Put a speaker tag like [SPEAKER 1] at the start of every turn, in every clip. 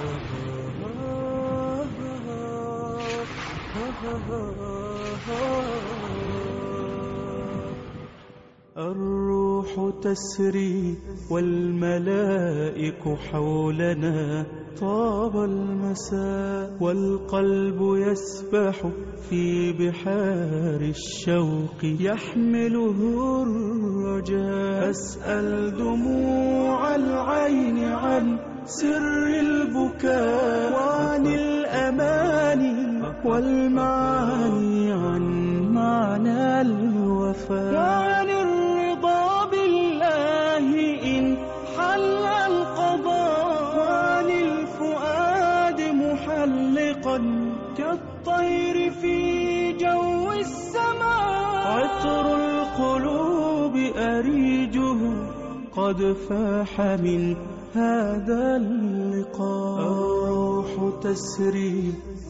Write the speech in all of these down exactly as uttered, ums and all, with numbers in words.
[SPEAKER 1] الروح تسري والملائك حولنا، طاب المساء والقلب يسبح في بحار الشوق، يحمله الرجاء. أسأل دموع العين عن سر البكاء، وعن الأماني والمعاني، عن معنى الوفاء، وعن الرضا بالله إن حل القضاء، وعن الفؤاد محلقا كالطير في جو السماء. عطر القلوب أريجه قد فاح من هذا اللقاء. الروح تسري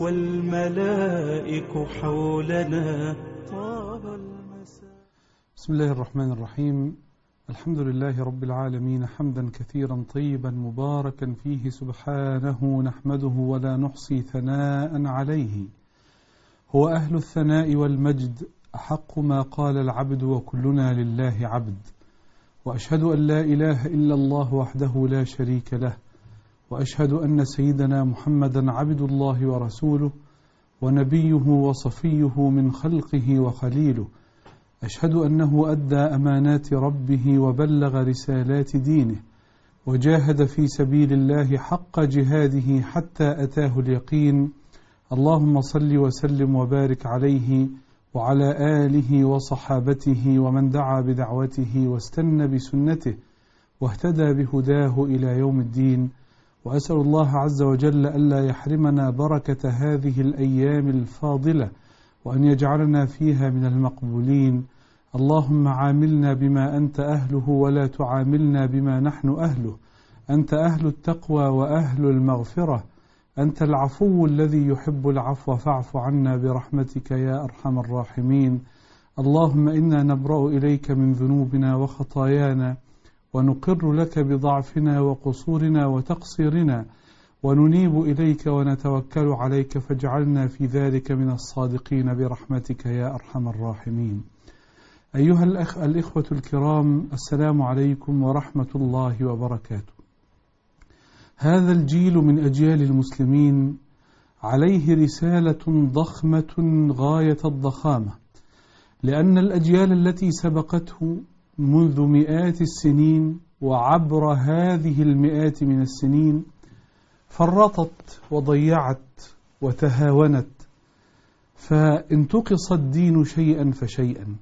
[SPEAKER 1] والملائك حولنا، طاب المساء.
[SPEAKER 2] بسم الله الرحمن الرحيم. الحمد لله رب العالمين، حمدا كثيرا طيبا مباركا فيه سبحانه، نحمده ولا نحصي ثناء عليه. هو أهل الثناء والمجد، أحق ما قال العبد وكلنا لله عبد. وأشهد أن لا إله إلا الله وحده لا شريك له، وأشهد أن سيدنا محمدا عبد الله ورسوله ونبيه وصفيه من خلقه وخليله. أشهد أنه أدى أمانات ربه وبلغ رسالات دينه، وجاهد في سبيل الله حق جهاده حتى أتاه اليقين. اللهم صل وسلم وبارك عليه وعلى آله وصحابته ومن دعا بدعوته واستنى بسنته واهتدى بهداه إلى يوم الدين. وأسأل الله عز وجل ألا يحرمنا بركة هذه الأيام الفاضلة، وأن يجعلنا فيها من المقبولين. اللهم عاملنا بما أنت أهله ولا تعاملنا بما نحن أهله. أنت أهل التقوى وأهل المغفرة، أنت العفو الذي يحب العفو، فاعف عنا برحمتك يا أرحم الراحمين. اللهم إنا نبرأ إليك من ذنوبنا وخطايانا، ونقر لك بضعفنا وقصورنا وتقصيرنا، وننيب إليك ونتوكل عليك، فاجعلنا في ذلك من الصادقين برحمتك يا أرحم الراحمين. أيها الأخ الإخوة الكرام، السلام عليكم ورحمة الله وبركاته. هذا الجيل من أجيال المسلمين عليه رسالة ضخمة غاية الضخامة، لأن الأجيال التي سبقته منذ مئات السنين وعبر هذه المئات من السنين فرطت وضيعت وتهاونت، فانتقص الدين شيئا فشيئا.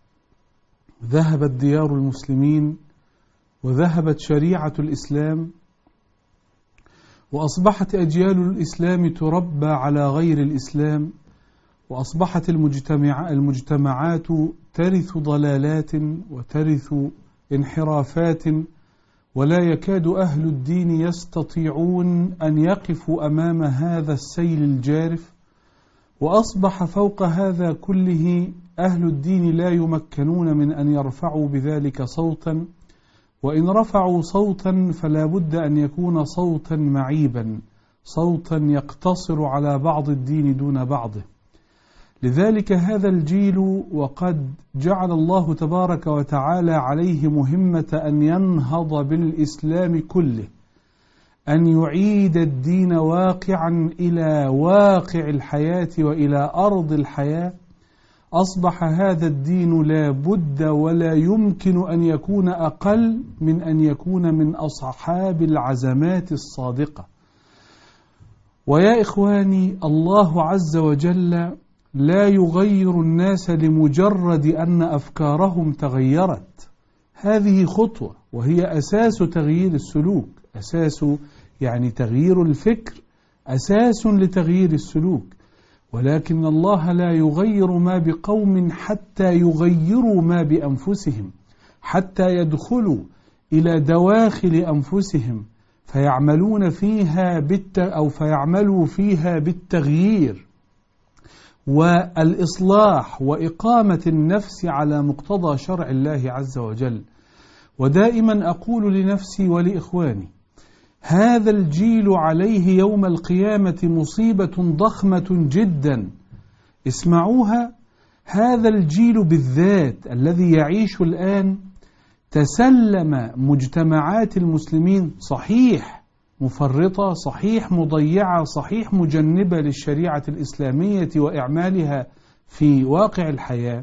[SPEAKER 2] ذهبت ديار المسلمين وذهبت شريعة الإسلام، وأصبحت أجيال الإسلام تربى على غير الإسلام، وأصبحت المجتمع المجتمعات ترث ضلالات وترث انحرافات، ولا يكاد أهل الدين يستطيعون أن يقفوا أمام هذا السيل الجارف. وأصبح فوق هذا كله أهل الدين لا يمكنون من أن يرفعوا بذلك صوتا، وإن رفعوا صوتا فلا بد أن يكون صوتا معيبا، صوتا يقتصر على بعض الدين دون بعضه. لذلك هذا الجيل، وقد جعل الله تبارك وتعالى عليه مهمة أن ينهض بالإسلام كله، أن يعيد الدين واقعا إلى واقع الحياة وإلى أرض الحياة. أصبح هذا الدين لا بد ولا يمكن أن يكون أقل من أن يكون من أصحاب العزمات الصادقة. ويا إخواني، الله عز وجل لا يغير الناس لمجرد أن أفكارهم تغيرت. هذه خطوة، وهي أساس تغيير السلوك، أساس يعني تغيير الفكر أساس لتغيير السلوك. ولكن الله لا يغير ما بقوم حتى يغيروا ما بأنفسهم، حتى يدخلوا إلى دواخل أنفسهم فيعملون فيها بالت أو فيعملوا فيها بالتغيير والإصلاح وإقامة النفس على مقتضى شرع الله عز وجل. ودائما أقول لنفسي ولإخواني: هذا الجيل عليه يوم القيامة مصيبة ضخمة جدا. اسمعوها. هذا الجيل بالذات الذي يعيش الآن تسلم مجتمعات المسلمين، صحيح مفرطة، صحيح مضيعة، صحيح مجنبة للشريعة الإسلامية وإعمالها في واقع الحياة،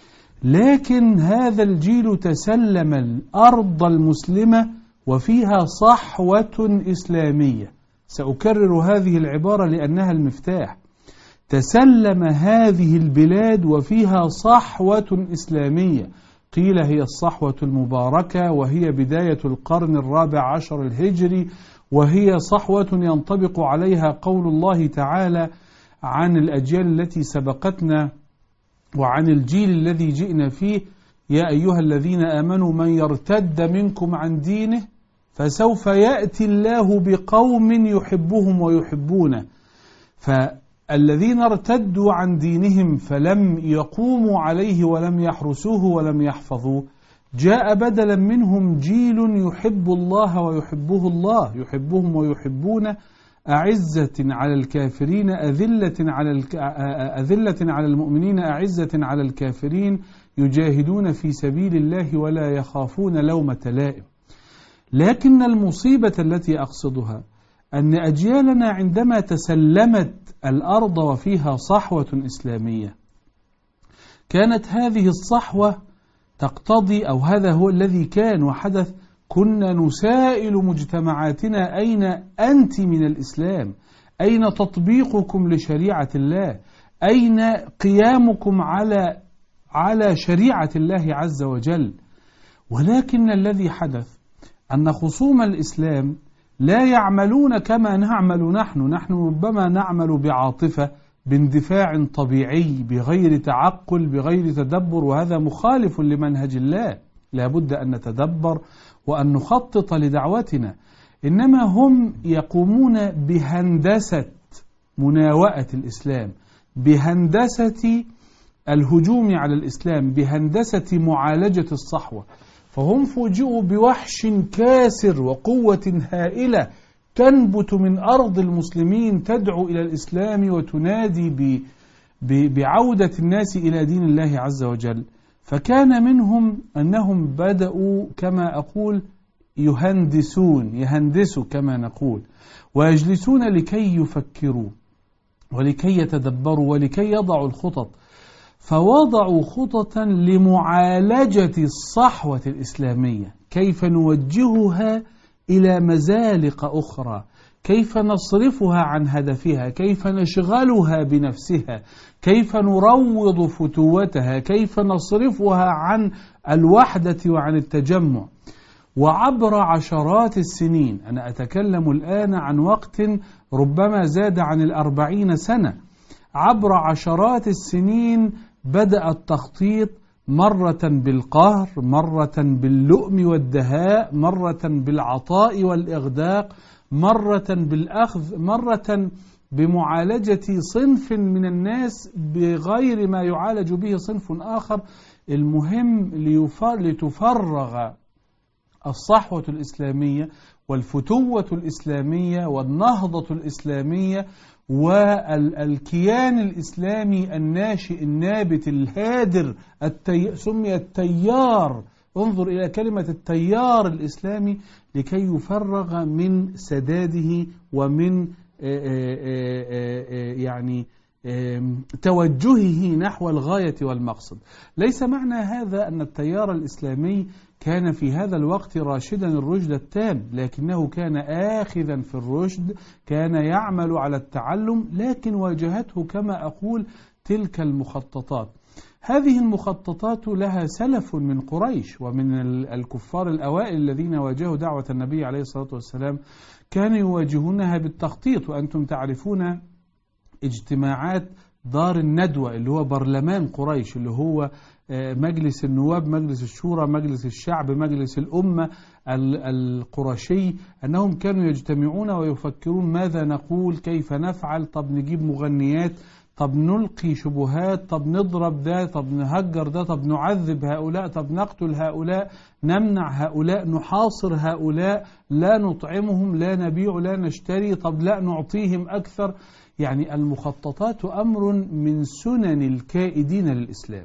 [SPEAKER 2] لكن هذا الجيل تسلم الأرض المسلمة وفيها صحوة إسلامية. سأكرر هذه العبارة لأنها المفتاح. تسلم هذه البلاد وفيها صحوة إسلامية، قيل هي الصحوة المباركة، وهي بداية القرن الرابع عشر الهجري، وهي صحوة ينطبق عليها قول الله تعالى عن الأجيال التي سبقتنا وعن الجيل الذي جئنا فيه: يا أيها الذين آمنوا من يرتد منكم عن دينه فسوف يأتي الله بقوم يحبهم ويحبونه. فالذين ارتدوا عن دينهم فلم يقوموا عليه ولم يحرسوه ولم يحفظوه، جاء بدلا منهم جيل يحب الله ويحبه الله، يحبهم ويحبونه، أعزة على الكافرين أذلة على الك... أذلة على المؤمنين أعزة على الكافرين، يجاهدون في سبيل الله ولا يخافون لومة لائم. لكن المصيبة التي أقصدها أن أجيالنا عندما تسلمت الأرض وفيها صحوة إسلامية، كانت هذه الصحوة تقتضي، أو هذا هو الذي كان وحدث، كنا نسائل مجتمعاتنا: أين أنت من الإسلام؟ أين تطبيقكم لشريعة الله؟ أين قيامكم على على شريعة الله عز وجل؟ ولكن الذي حدث أن خصوم الإسلام لا يعملون كما نعمل نحن. نحن ربما نعمل بعاطفة، باندفاع طبيعي، بغير تعقل، بغير تدبر، وهذا مخالف لمنهج الله. لا بد أن نتدبر وأن نخطط لدعوتنا. إنما هم يقومون بهندسة مناوئة الإسلام، بهندسة الهجوم على الإسلام، بهندسة معالجة الصحوة. فهم فوجئوا بوحش كاسر وقوة هائلة تنبت من أرض المسلمين، تدعو إلى الإسلام وتنادي ب ب بعودة الناس إلى دين الله عز وجل. فكان منهم أنهم بدأوا كما أقول يهندسون، يهندسوا كما نقول، ويجلسون لكي يفكروا ولكي يتدبروا ولكي يضعوا الخطط. فوضعوا خططا لمعالجة الصحوة الإسلامية، كيف نوجهها إلى مزالق أخرى، كيف نصرفها عن هدفها، كيف نشغلها بنفسها، كيف نروض فتوتها، كيف نصرفها عن الوحدة وعن التجمع. وعبر عشرات السنين، أنا أتكلم الآن عن وقت ربما زاد عن الأربعين سنة، عبر عشرات السنين بدأ التخطيط، مرة بالقهر، مرة باللؤم والدهاء، مرة بالعطاء والإغداق، مرة بالأخذ، مرة بمعالجة صنف من الناس بغير ما يعالج به صنف آخر. المهم لتفرغ الصحوة الإسلامية والفتوة الإسلامية والنهضة الإسلامية والكيان الإسلامي الناشئ النابت الهادر، التي... سمي التيار. انظر إلى كلمة التيار الإسلامي، لكي يفرغ من سداده ومن يعني توجهه نحو الغاية والمقصد. ليس معنى هذا أن التيار الإسلامي كان في هذا الوقت راشدا الرشد التام، لكنه كان آخذا في الرشد، كان يعمل على التعلم، لكن واجهته كما أقول تلك المخططات. هذه المخططات لها سلف من قريش ومن الكفار الأوائل الذين واجهوا دعوة النبي عليه الصلاة والسلام، كانوا يواجهونها بالتخطيط. وأنتم تعرفون اجتماعات دار الندوة اللي هو برلمان قريش، اللي هو مجلس النواب، مجلس الشورى، مجلس الشعب، مجلس الأمة القرشي، أنهم كانوا يجتمعون ويفكرون ماذا نقول، كيف نفعل، طب نجيب مغنيات، طب نلقي شبهات، طب نضرب ده، طب نهجر ده، طب نعذب هؤلاء، طب نقتل هؤلاء، نمنع هؤلاء، نحاصر هؤلاء، لا نطعمهم، لا نبيع، لا نشتري، طب لا نعطيهم أكثر. يعني المخططات أمر من سنن الكائدين للإسلام.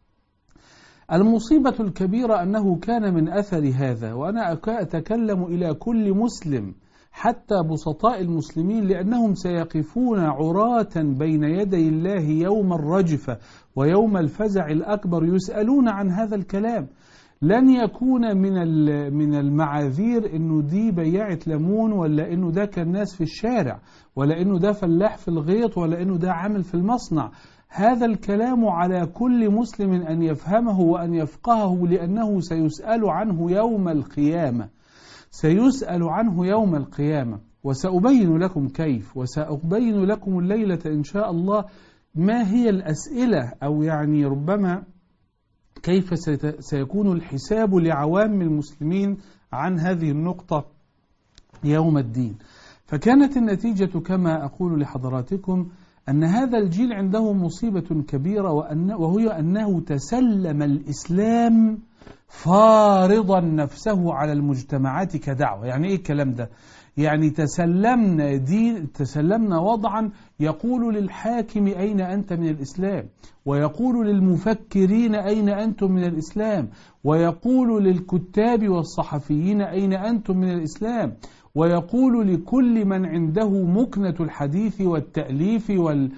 [SPEAKER 2] المصيبة الكبيرة أنه كان من أثر هذا، وأنا أتكلم إلى كل مسلم حتى بسطاء المسلمين، لأنهم سيقفون عراة بين يدي الله يوم الرجفة ويوم الفزع الأكبر يسألون عن هذا الكلام. لن يكون من من المعاذير إنه دي بياعة ليمون، ولا إنه ده كان ناس في الشارع، ولا إنه ده فلاح في الغيط، ولا إنه ده عامل في المصنع. هذا الكلام على كل مسلم أن يفهمه وأن يفقهه، لأنه سيسأل عنه يوم القيامة، سيسأل عنه يوم القيامة. وسأبين لكم كيف، وسأبين لكم الليلة إن شاء الله ما هي الأسئلة، أو يعني ربما كيف سيكون الحساب لعوام المسلمين عن هذه النقطة يوم الدين. فكانت النتيجة كما أقول لحضراتكم أن هذا الجيل عنده مصيبة كبيرة، وأن وهي أنه تسلم الإسلام فارضا نفسه على المجتمعات كدعوة. يعني إيه الكلام ده؟ يعني تسلمنا دين، تسلمنا وضعا يقول للحاكم أين أنت من الإسلام، ويقول للمفكرين أين أنتم من الإسلام، ويقول للكتاب والصحفيين أين أنتم من الإسلام، ويقول لكل من عنده مكنة الحديث والتأليف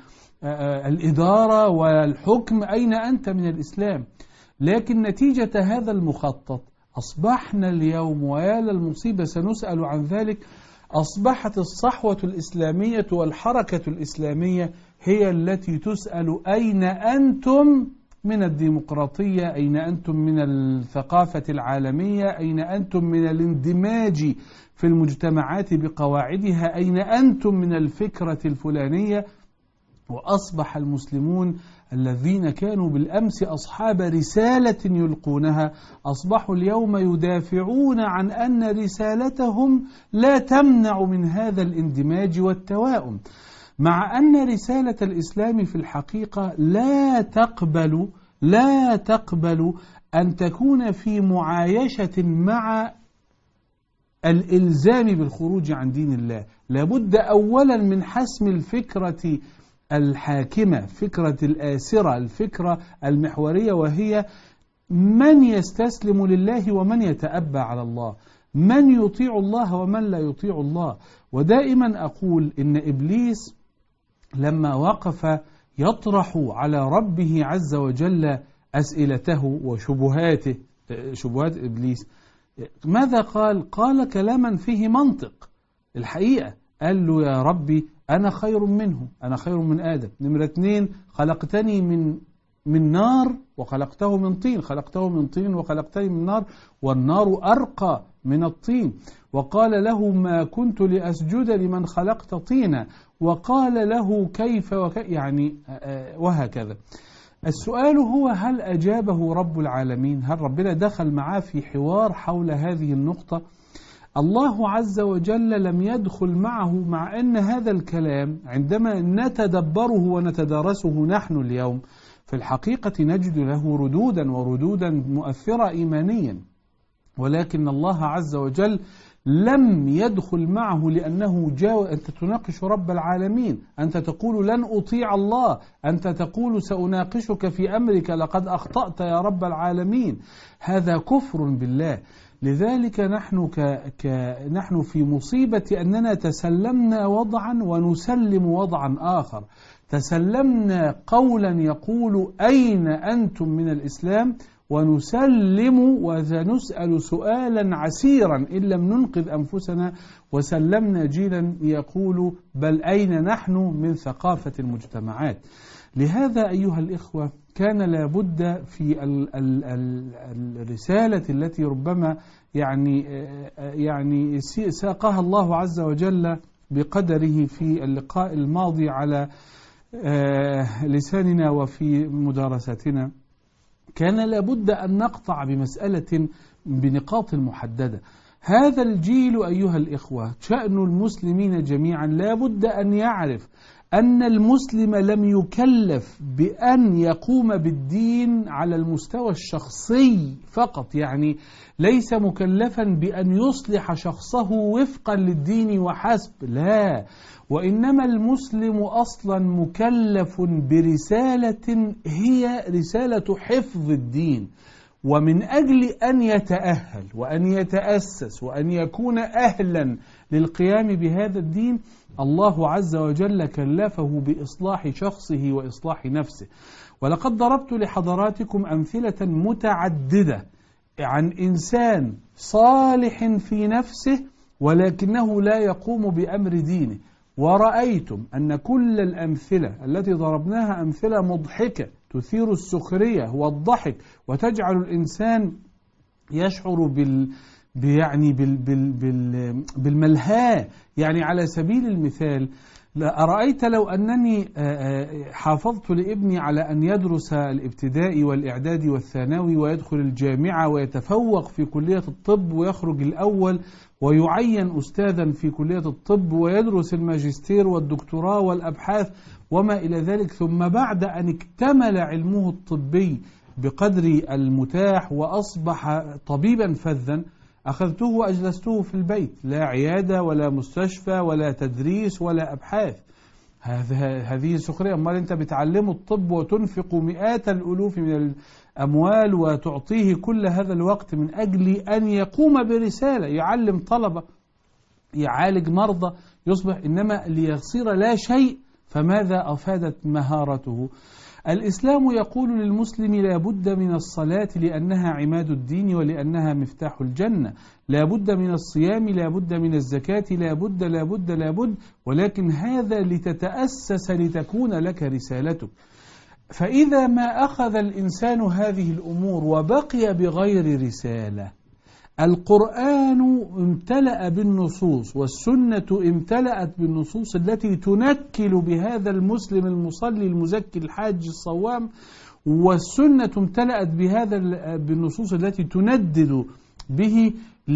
[SPEAKER 2] والإدارة والحكم أين أنت من الإسلام. لكن نتيجة هذا المخطط أصبحنا اليوم، ويا للمصيبة سنسأل عن ذلك، أصبحت الصحوة الإسلامية والحركة الإسلامية هي التي تسأل أين أنتم من الديمقراطية، أين أنتم من الثقافة العالمية، أين أنتم من الاندماج في المجتمعات بقواعدها، أين أنتم من الفكرة الفلانية. وأصبح المسلمون الذين كانوا بالأمس أصحاب رسالة يلقونها أصبحوا اليوم يدافعون عن أن رسالتهم لا تمنع من هذا الاندماج والتواؤم، مع أن رسالة الإسلام في الحقيقة لا تقبل لا تقبل أن تكون في معايشة مع الإلزام بالخروج عن دين الله. لابد أولا من حسم الفكرة الحاكمة، فكرة الآسرة، الفكرة المحورية، وهي من يستسلم لله ومن يتأبى على الله، من يطيع الله ومن لا يطيع الله. ودائما أقول إن إبليس لما وقف يطرح على ربه عز وجل أسئلته وشبهاته، شبهات إبليس، ماذا قال؟ قال كلاما فيه منطق. الحقيقة قال له يا ربي أنا خير منه، أنا خير من آدم. نمرة اثنين، خلقتني من من نار وخلقته من طين، خلقته من طين وخلقتني من نار، والنار أرقى من الطين. وقال له ما كنت لأسجد لمن خلقت طينا، وقال له كيف وكيف، يعني وهكذا. السؤال هو هل أجابه رب العالمين؟ هل ربنا دخل معاه في حوار حول هذه النقطة؟ الله عز وجل لم يدخل معه، مع أن هذا الكلام عندما نتدبره ونتدارسه نحن اليوم في الحقيقة نجد له ردودا وردودا مؤثرة إيمانيا، ولكن الله عز وجل لم يدخل معه، لأنه جاء أنت تناقش رب العالمين، أنت تقول لن أطيع الله، أنت تقول سأناقشك في أمرك لقد أخطأت يا رب العالمين. هذا كفر بالله. لذلك نحن ك... ك... نحن في مصيبة أننا تسلمنا وضعا ونسلم وضعا آخر. تسلمنا قولا يقول أين أنتم من الإسلام، ونسلم وسنسأل سؤالا عسيرا إن لم ننقذ أنفسنا، وسلمنا جيلا يقول بل أين نحن من ثقافة المجتمعات. لهذا أيها الإخوة كان لابد في ال ال ال الرسالة التي ربما يعني يعني ساقها الله عز وجل بقدره في اللقاء الماضي على لساننا وفي مدارستنا، كان لابد أن نقطع بمسألة بنقاط محددة. هذا الجيل أيها الإخوة شأن المسلمين جميعا لابد أن يعرف أن المسلم لم يكلف بأن يقوم بالدين على المستوى الشخصي فقط، يعني ليس مكلفا بأن يصلح شخصه وفقا للدين وحسب، لا، وإنما المسلم أصلا مكلف برسالة هي رسالة حفظ الدين. ومن أجل أن يتأهل وأن يتأسس وأن يكون أهلا للقيام بهذا الدين، الله عز وجل كلفه بإصلاح شخصه وإصلاح نفسه. ولقد ضربت لحضراتكم أمثلة متعددة عن إنسان صالح في نفسه ولكنه لا يقوم بأمر دينه، ورأيتم أن كل الأمثلة التي ضربناها أمثلة مضحكة تثير السخرية والضحك وتجعل الإنسان يشعر بال يعني بال بال بال بالملهاة. يعني على سبيل المثال، أرأيت لو أنني حافظت لابني على أن يدرس الابتدائي والإعدادي والثانوي ويدخل الجامعة ويتفوق في كلية الطب ويخرج الأول ويعين أستاذا في كلية الطب ويدرس الماجستير والدكتوراه والأبحاث وما إلى ذلك، ثم بعد أن اكتمل علمه الطبي بقدر المتاح وأصبح طبيبا فذا، أخذته وأجلسته في البيت، لا عيادة ولا مستشفى ولا تدريس ولا أبحاث. هذه سخرية. أمال أنت بتعلمه الطب وتنفق مئات الألوف من الأموال وتعطيه كل هذا الوقت من أجل أن يقوم برسالة، يعلم طلبة، يعالج مرضى، يصبح، إنما ليصير لا شيء، فماذا أفادت مهارته؟ الإسلام يقول للمسلم لا بد من الصلاة لأنها عماد الدين ولأنها مفتاح الجنة، لا بد من الصيام، لا بد من الزكاة، لا بد لا بد لا بد، ولكن هذا لتتأسس لتكون لك رسالتك. فإذا ما أخذ الإنسان هذه الأمور وبقي بغير رسالة، القرآن امتلأ بالنصوص والسنة امتلأت بالنصوص التي تنكل بهذا المسلم المصلي المزكي الحاج الصوام، والسنة امتلأت بهذا بالنصوص التي تندد به،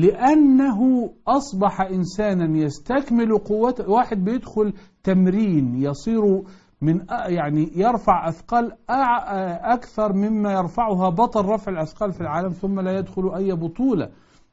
[SPEAKER 2] لأنه أصبح إنسانا يستكمل قوته. واحد بيدخل تمرين يصير من يعني يرفع أثقال أكثر مما يرفعها بطل رفع الأثقال في العالم ثم لا يدخل أي بطولة.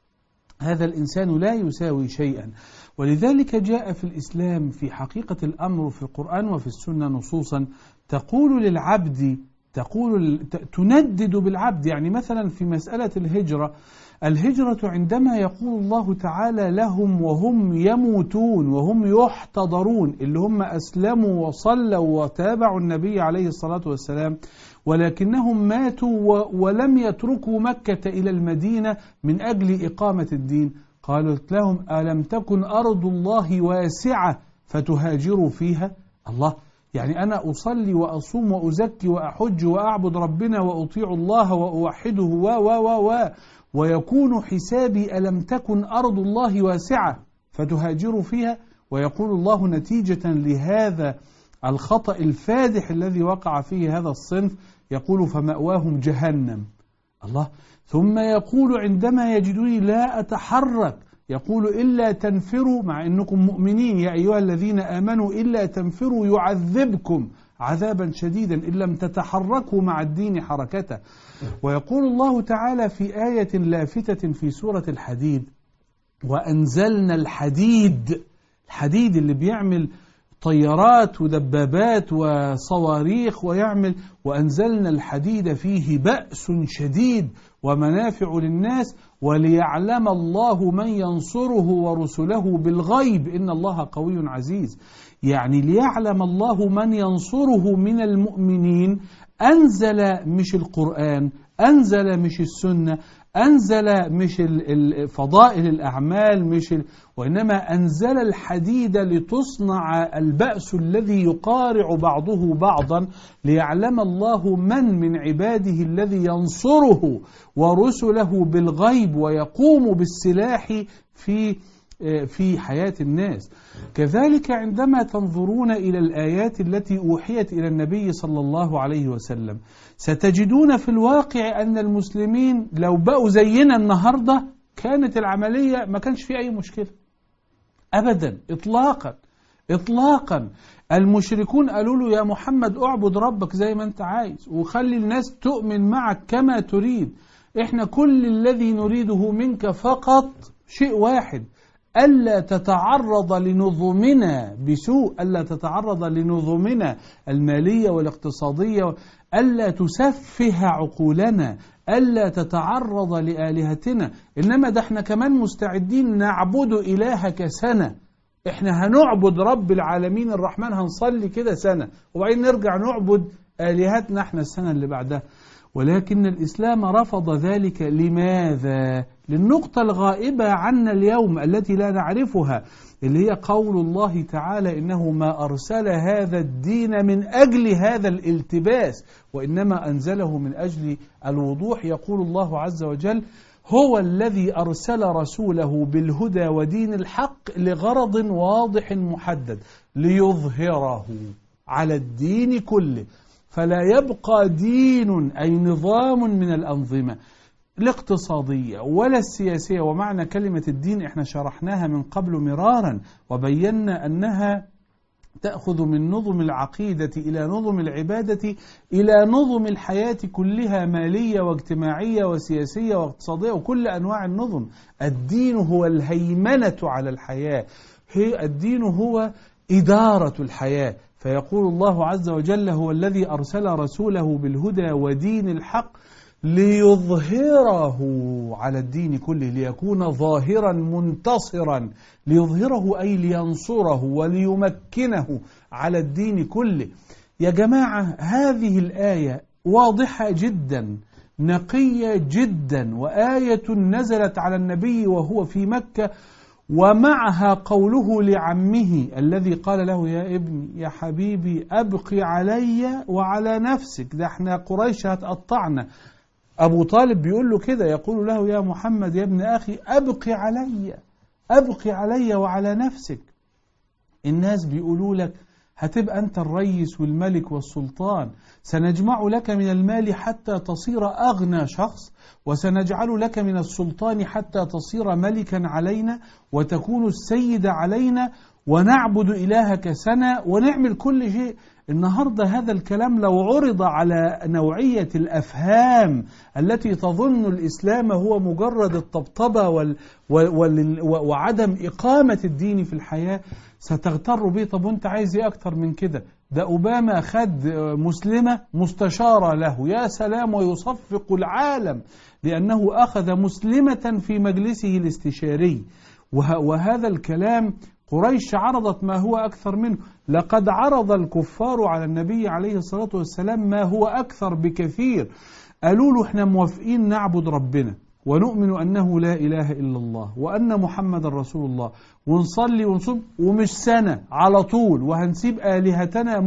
[SPEAKER 2] هذا الإنسان لا يساوي شيئا. ولذلك جاء في الإسلام في حقيقة الأمر في القرآن وفي السنة نصوصا تقول للعبد، تقول تندد بالعبد. يعني مثلا في مسألة الهجرة، الهجرة عندما يقول الله تعالى لهم وهم يموتون وهم يحتضرون، اللي هم أسلموا وصلوا وتابعوا النبي عليه الصلاة والسلام، ولكنهم ماتوا ولم يتركوا مكة إلى المدينة من أجل إقامة الدين، قالت لهم ألم تكن أرض الله واسعة فتهاجروا فيها؟ الله، يعني أنا أصلي وأصوم وأزكي وأحج وأعبد ربنا وأطيع الله وأوحده و و و و ويكون حسابي ألم تكن أرض الله واسعة فتهاجروا فيها؟ ويقول الله نتيجة لهذا الخطأ الفادح الذي وقع فيه هذا الصنف، يقول فمأواهم جهنم. الله، ثم يقول عندما يجدوني لا أتحرك، يقول إلا تنفروا، مع أنكم مؤمنين يا أيها الذين آمنوا، إلا تنفروا يعذبكم عذابا شديدا إن لم تتحركوا مع الدين حركته. ويقول الله تعالى في آية لافتة في سورة الحديد وأنزلنا الحديد، الحديد اللي بيعمل طيارات ودبابات وصواريخ ويعمل، وأنزلنا الحديد فيه بأس شديد ومنافع للناس وليعلم الله من ينصره ورسله بالغيب إن الله قوي عزيز. يعني ليعلم الله من ينصره من المؤمنين. أنزل مش القرآن، أنزل مش السنة، أنزل مش فضائل الأعمال، مش ال... وإنما أنزل الحديد لتصنع البأس الذي يقارع بعضه بعضا، ليعلم الله من من عباده الذي ينصره ورسله بالغيب ويقوم بالسلاح في في حياة الناس. كذلك عندما تنظرون إلى الآيات التي أوحيت إلى النبي صلى الله عليه وسلم، ستجدون في الواقع أن المسلمين لو بقوا زينا النهاردة كانت العملية ما كانش فيه أي مشكلة أبدا إطلاقا. إطلاقا. المشركون قالوا له يا محمد اعبد ربك زي ما انت عايز وخلي الناس تؤمن معك كما تريد، احنا كل الذي نريده منك فقط شيء واحد، ألا تتعرض لنظمنا بسوء، ألا تتعرض لنظمنا المالية والاقتصادية، ألا تسفه عقولنا، ألا تتعرض لآلهتنا، إنما ده احنا كمان مستعدين نعبد إلهك سنة، احنا هنعبد رب العالمين الرحمن، هنصلي كده سنة وبعدين نرجع نعبد آلهتنا احنا السنة اللي بعدها. ولكن الإسلام رفض ذلك. لماذا؟ للنقطة الغائبة عنا اليوم التي لا نعرفها، اللي هي قول الله تعالى إنه ما أرسل هذا الدين من أجل هذا الالتباس، وإنما أنزله من أجل الوضوح. يقول الله عز وجل هو الذي أرسل رسوله بالهدى ودين الحق لغرض واضح محدد ليظهره على الدين كله، فلا يبقى دين أي نظام من الأنظمة الاقتصادية ولا السياسية. ومعنى كلمة الدين احنا شرحناها من قبل مرارا وبينا أنها تأخذ من نظم العقيدة إلى نظم العبادة إلى نظم الحياة كلها، مالية واجتماعية وسياسية واقتصادية وكل أنواع النظم. الدين هو الهيمنة على الحياة، هي الدين هو إدارة الحياة. فيقول الله عز وجل هو الذي أرسل رسوله بالهدى ودين الحق ليظهره على الدين كله، ليكون ظاهرا منتصرا، ليظهره أي لينصره وليمكنه على الدين كله. يا جماعة هذه الآية واضحة جدا نقية جدا، وآية نزلت على النبي وهو في مكة، ومعها قوله لعمه الذي قال له يا ابني يا حبيبي أبقي علي وعلى نفسك، ده احنا قريش هتقطعنا. أبو طالب بيقول له كده، يقول له يا محمد يا ابن أخي أبقي علي أبقي علي وعلى نفسك. الناس بيقولوا لك هتبقى أنت الرئيس والملك والسلطان، سنجمع لك من المال حتى تصير أغنى شخص، وسنجعل لك من السلطان حتى تصير ملكا علينا وتكون السيد علينا، ونعبد إلهك سنة ونعمل كل شيء. النهاردة هذا الكلام لو عرض على نوعية الأفهام التي تظن الإسلام هو مجرد الطبطبة وال وال وعدم إقامة الدين في الحياة ستغتر به. طب وانت عايز ايه أكتر من كده؟ ده أوباما خد مسلمة مستشارة له، يا سلام، ويصفق العالم لأنه أخذ مسلمة في مجلسه الاستشاري. وهذا الكلام قريش عرضت ما هو أكثر منه. لقد عرض الكفار على النبي عليه الصلاة والسلام ما هو أكثر بكثير. قالوا له احنا موافقين نعبد ربنا ونؤمن أنه لا إله إلا الله وأن محمد رسول الله ونصلي ونصوم، ومش سنة على طول، وهنسيب آلهتنا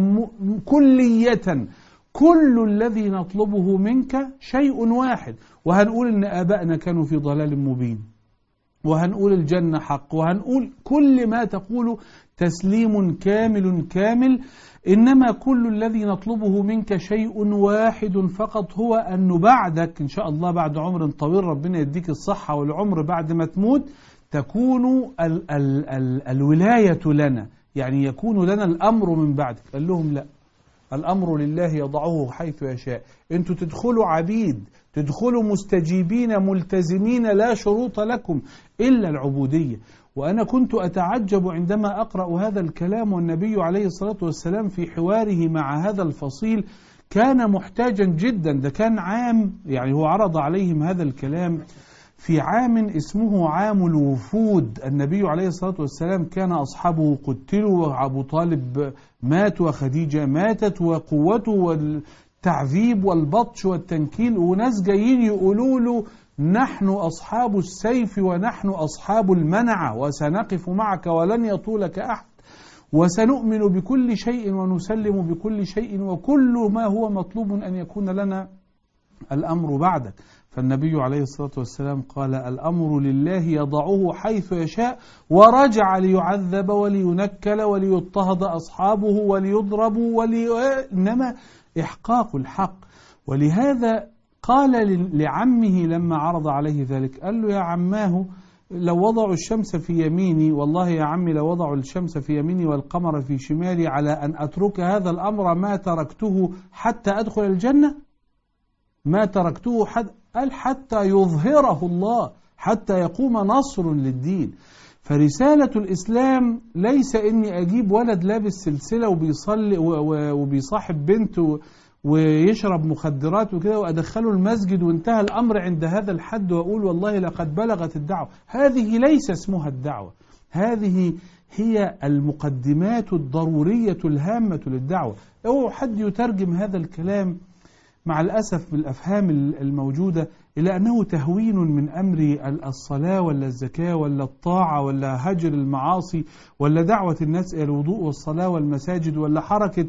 [SPEAKER 2] كلية. كل الذي نطلبه منك شيء واحد، وهنقول إن آبائنا كانوا في ضلال مبين، وهنقول الجنة حق، وهنقول كل ما تقول تسليم كامل كامل. إنما كل الذي نطلبه منك شيء واحد فقط، هو أن بعدك إن شاء الله بعد عمر طويل، ربنا يديك الصحة والعمر بعد ما تموت، تكون ال ال ال الولاية لنا، يعني يكون لنا الأمر من بعدك. قال لهم لا، الأمر لله يضعه حيث يشاء، أنتوا تدخلوا عبيد، تدخلوا مستجيبين ملتزمين، لا شروط لكم إلا العبودية. وأنا كنت أتعجب عندما أقرأ هذا الكلام، والنبي عليه الصلاة والسلام في حواره مع هذا الفصيل كان محتاجا جدا. ده كان عام، يعني هو عرض عليهم هذا الكلام في عام اسمه عام الوفود. النبي عليه الصلاة والسلام كان أصحابه قتلوا، وأبو طالب مات، وخديجة ماتت، وقوته والتعذيب والبطش والتنكيل، وناس جايين يقولوا له نحن أصحاب السيف ونحن أصحاب المنعة، وسنقف معك ولن يطولك أحد، وسنؤمن بكل شيء ونسلم بكل شيء، وكل ما هو مطلوب أن يكون لنا الأمر بعدك. فالنبي عليه الصلاة والسلام قال الأمر لله يضعه حيث يشاء، ورجع ليعذب ولينكل وليضطهد أصحابه وليضربوا ولي... إنما إحقاق الحق. ولهذا قال لعمه لما عرض عليه ذلك، قال له يا عماه لو وضعوا الشمس في يميني، والله يا عمي لو وضعوا الشمس في يميني والقمر في شمالي على أن أترك هذا الأمر ما تركته حتى أدخل الجنة، ما تركته حد قال حتى يظهره الله، حتى يقوم نصر للدين. فرسالة الإسلام ليس إني أجيب ولد لابس سلسلة وبيصلي وبيصاحب بنت ويشرب مخدرات وكده وأدخله المسجد وانتهى الأمر عند هذا الحد وأقول والله لقد بلغت الدعوة. هذه ليس اسمها الدعوة، هذه هي المقدمات الضرورية الهامة للدعوة. اوعوا حد يترجم هذا الكلام مع الأسف بالأفهام الموجودة إلى أنه تهوين من أمر الصلاة ولا الزكاة ولا الطاعة ولا هجر المعاصي ولا دعوة الناس إلى الوضوء والصلاة والمساجد ولا حركة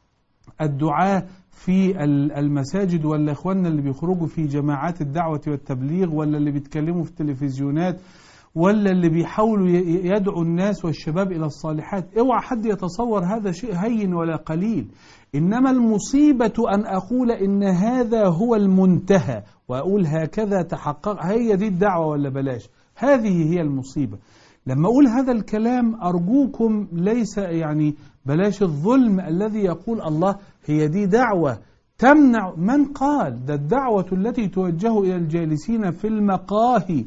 [SPEAKER 2] الدعاء في المساجد ولا إخواننا اللي بيخرجوا في جماعات الدعوة والتبليغ ولا اللي بيتكلموا في التلفزيونات ولا اللي بيحاولوا يدعوا الناس والشباب إلى الصالحات. اوعى حد يتصور هذا شيء هين ولا قليل. إنما المصيبة أن أقول إن هذا هو المنتهى وأقول هكذا تحقق، هي دي الدعوة ولا بلاش. هذه هي المصيبة. لما أقول هذا الكلام أرجوكم ليس يعني بلاش الظلم الذي يقول الله هي دي دعوة تمنع. من قال؟ ده الدعوة التي توجه إلى الجالسين في المقاهي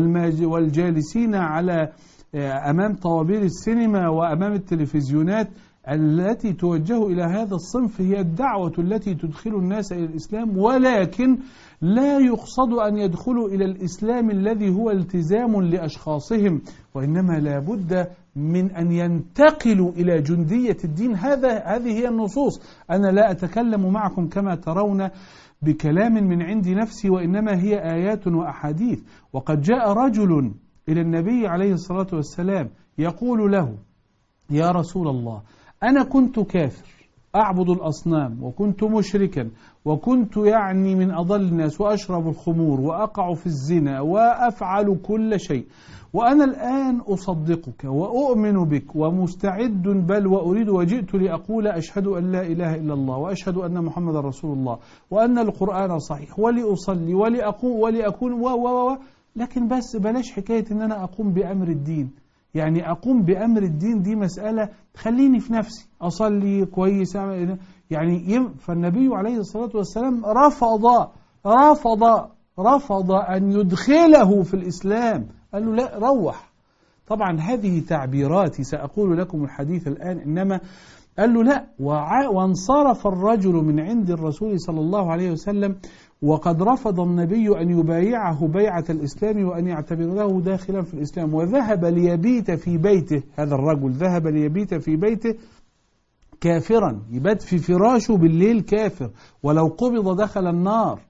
[SPEAKER 2] والجالسين على أمام طوابير السينما وأمام التلفزيونات التي توجه إلى هذا الصنف هي الدعوة التي تدخل الناس إلى الإسلام، ولكن لا يقصد أن يدخلوا إلى الإسلام الذي هو التزام لأشخاصهم، وإنما لا بد من أن ينتقلوا إلى جندية الدين. هذا هذه هي النصوص. أنا لا أتكلم معكم كما ترون بكلام من عند نفسي، وإنما هي آيات وأحاديث. وقد جاء رجل إلى النبي عليه الصلاة والسلام يقول له يا رسول الله أنا كنت كافر أعبد الأصنام وكنت مشركا وكنت يعني من أضل الناس وأشرب الخمور وأقع في الزنا وأفعل كل شيء، وأنا الآن أصدقك وأؤمن بك ومستعد بل وأريد وجئت لأقول أشهد أن لا إله إلا الله وأشهد أن محمد رسول الله وأن القرآن صحيح ولأصلي ولأقوم ولأكون و و و لكن بس بلاش حكاية أن أنا أقوم بأمر الدين. يعني أقوم بأمر الدين دي مسألة خليني في نفسي أصلي كويس يعني. فالنبي عليه الصلاة والسلام رفض رفض رفض أن يدخله في الإسلام، قال له لا روح. طبعا هذه تعبيراتي سأقول لكم الحديث الآن، إنما قال له لا. وانصرف الرجل من عند الرسول صلى الله عليه وسلم وقد رفض النبي أن يبايعه بيعة الإسلام وأن يعتبره داخلا في الإسلام، وذهب ليبيت في بيته. هذا الرجل ذهب ليبيت في بيته كافرا، يبات في فراشه بالليل كافر، ولو قبض دخل النار.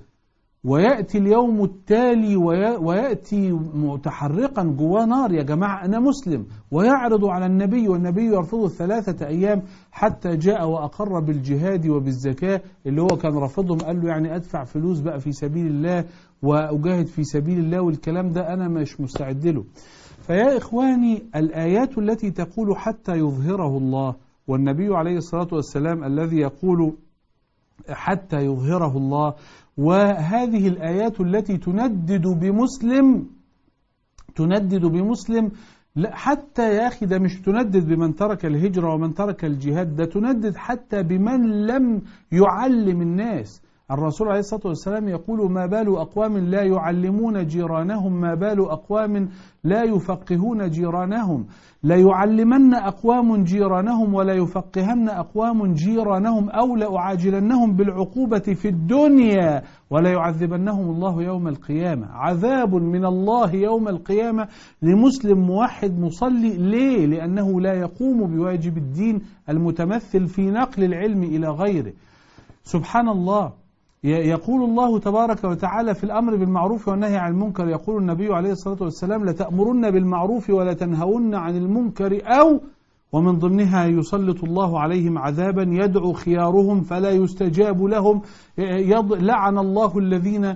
[SPEAKER 2] ويأتي اليوم التالي ويأتي متحرقا جواه نار، يا جماعة أنا مسلم، ويعرض على النبي والنبي يرفضه ثلاثة أيام حتى جاء وأقر بالجهاد وبالزكاة اللي هو كان رافضهم. قال له يعني أدفع فلوس بقى في سبيل الله وأجاهد في سبيل الله والكلام ده أنا مش مستعد له. فيا إخواني الآيات التي تقول حتى يظهره الله، والنبي عليه الصلاة والسلام الذي يقول حتى يظهره الله، وهذه الآيات التي تندد بمسلم تندد بمسلم حتى يا أخي ده مش تندد بمن ترك الهجرة ومن ترك الجهاد، ده تندد حتى بمن لم يعلم الناس. الرسول عليه الصلاة والسلام يقول ما بال أقوام لا يعلمون جيرانهم ما بال أقوام لا يفقهون جيرانهم. لا يعلمن أقوام جيرانهم ولا يفقهن أقوام جيرانهم أو لأعاجلنهم بالعقوبة في الدنيا ولا يعذبنهم الله يوم القيامة. عذاب من الله يوم القيامة لمسلم موحد مصلي. ليه؟ لأنه لا يقوم بواجب الدين المتمثل في نقل العلم إلى غيره. سبحان الله. يقول الله تبارك وتعالى في الأمر بالمعروف والنهي عن المنكر، يقول النبي عليه الصلاة والسلام لتأمرن بالمعروف ولا تنهون عن المنكر، أو ومن ضمنها يسلط الله عليهم عذابا يدعو خيارهم فلا يستجاب لهم. لعن الله الذين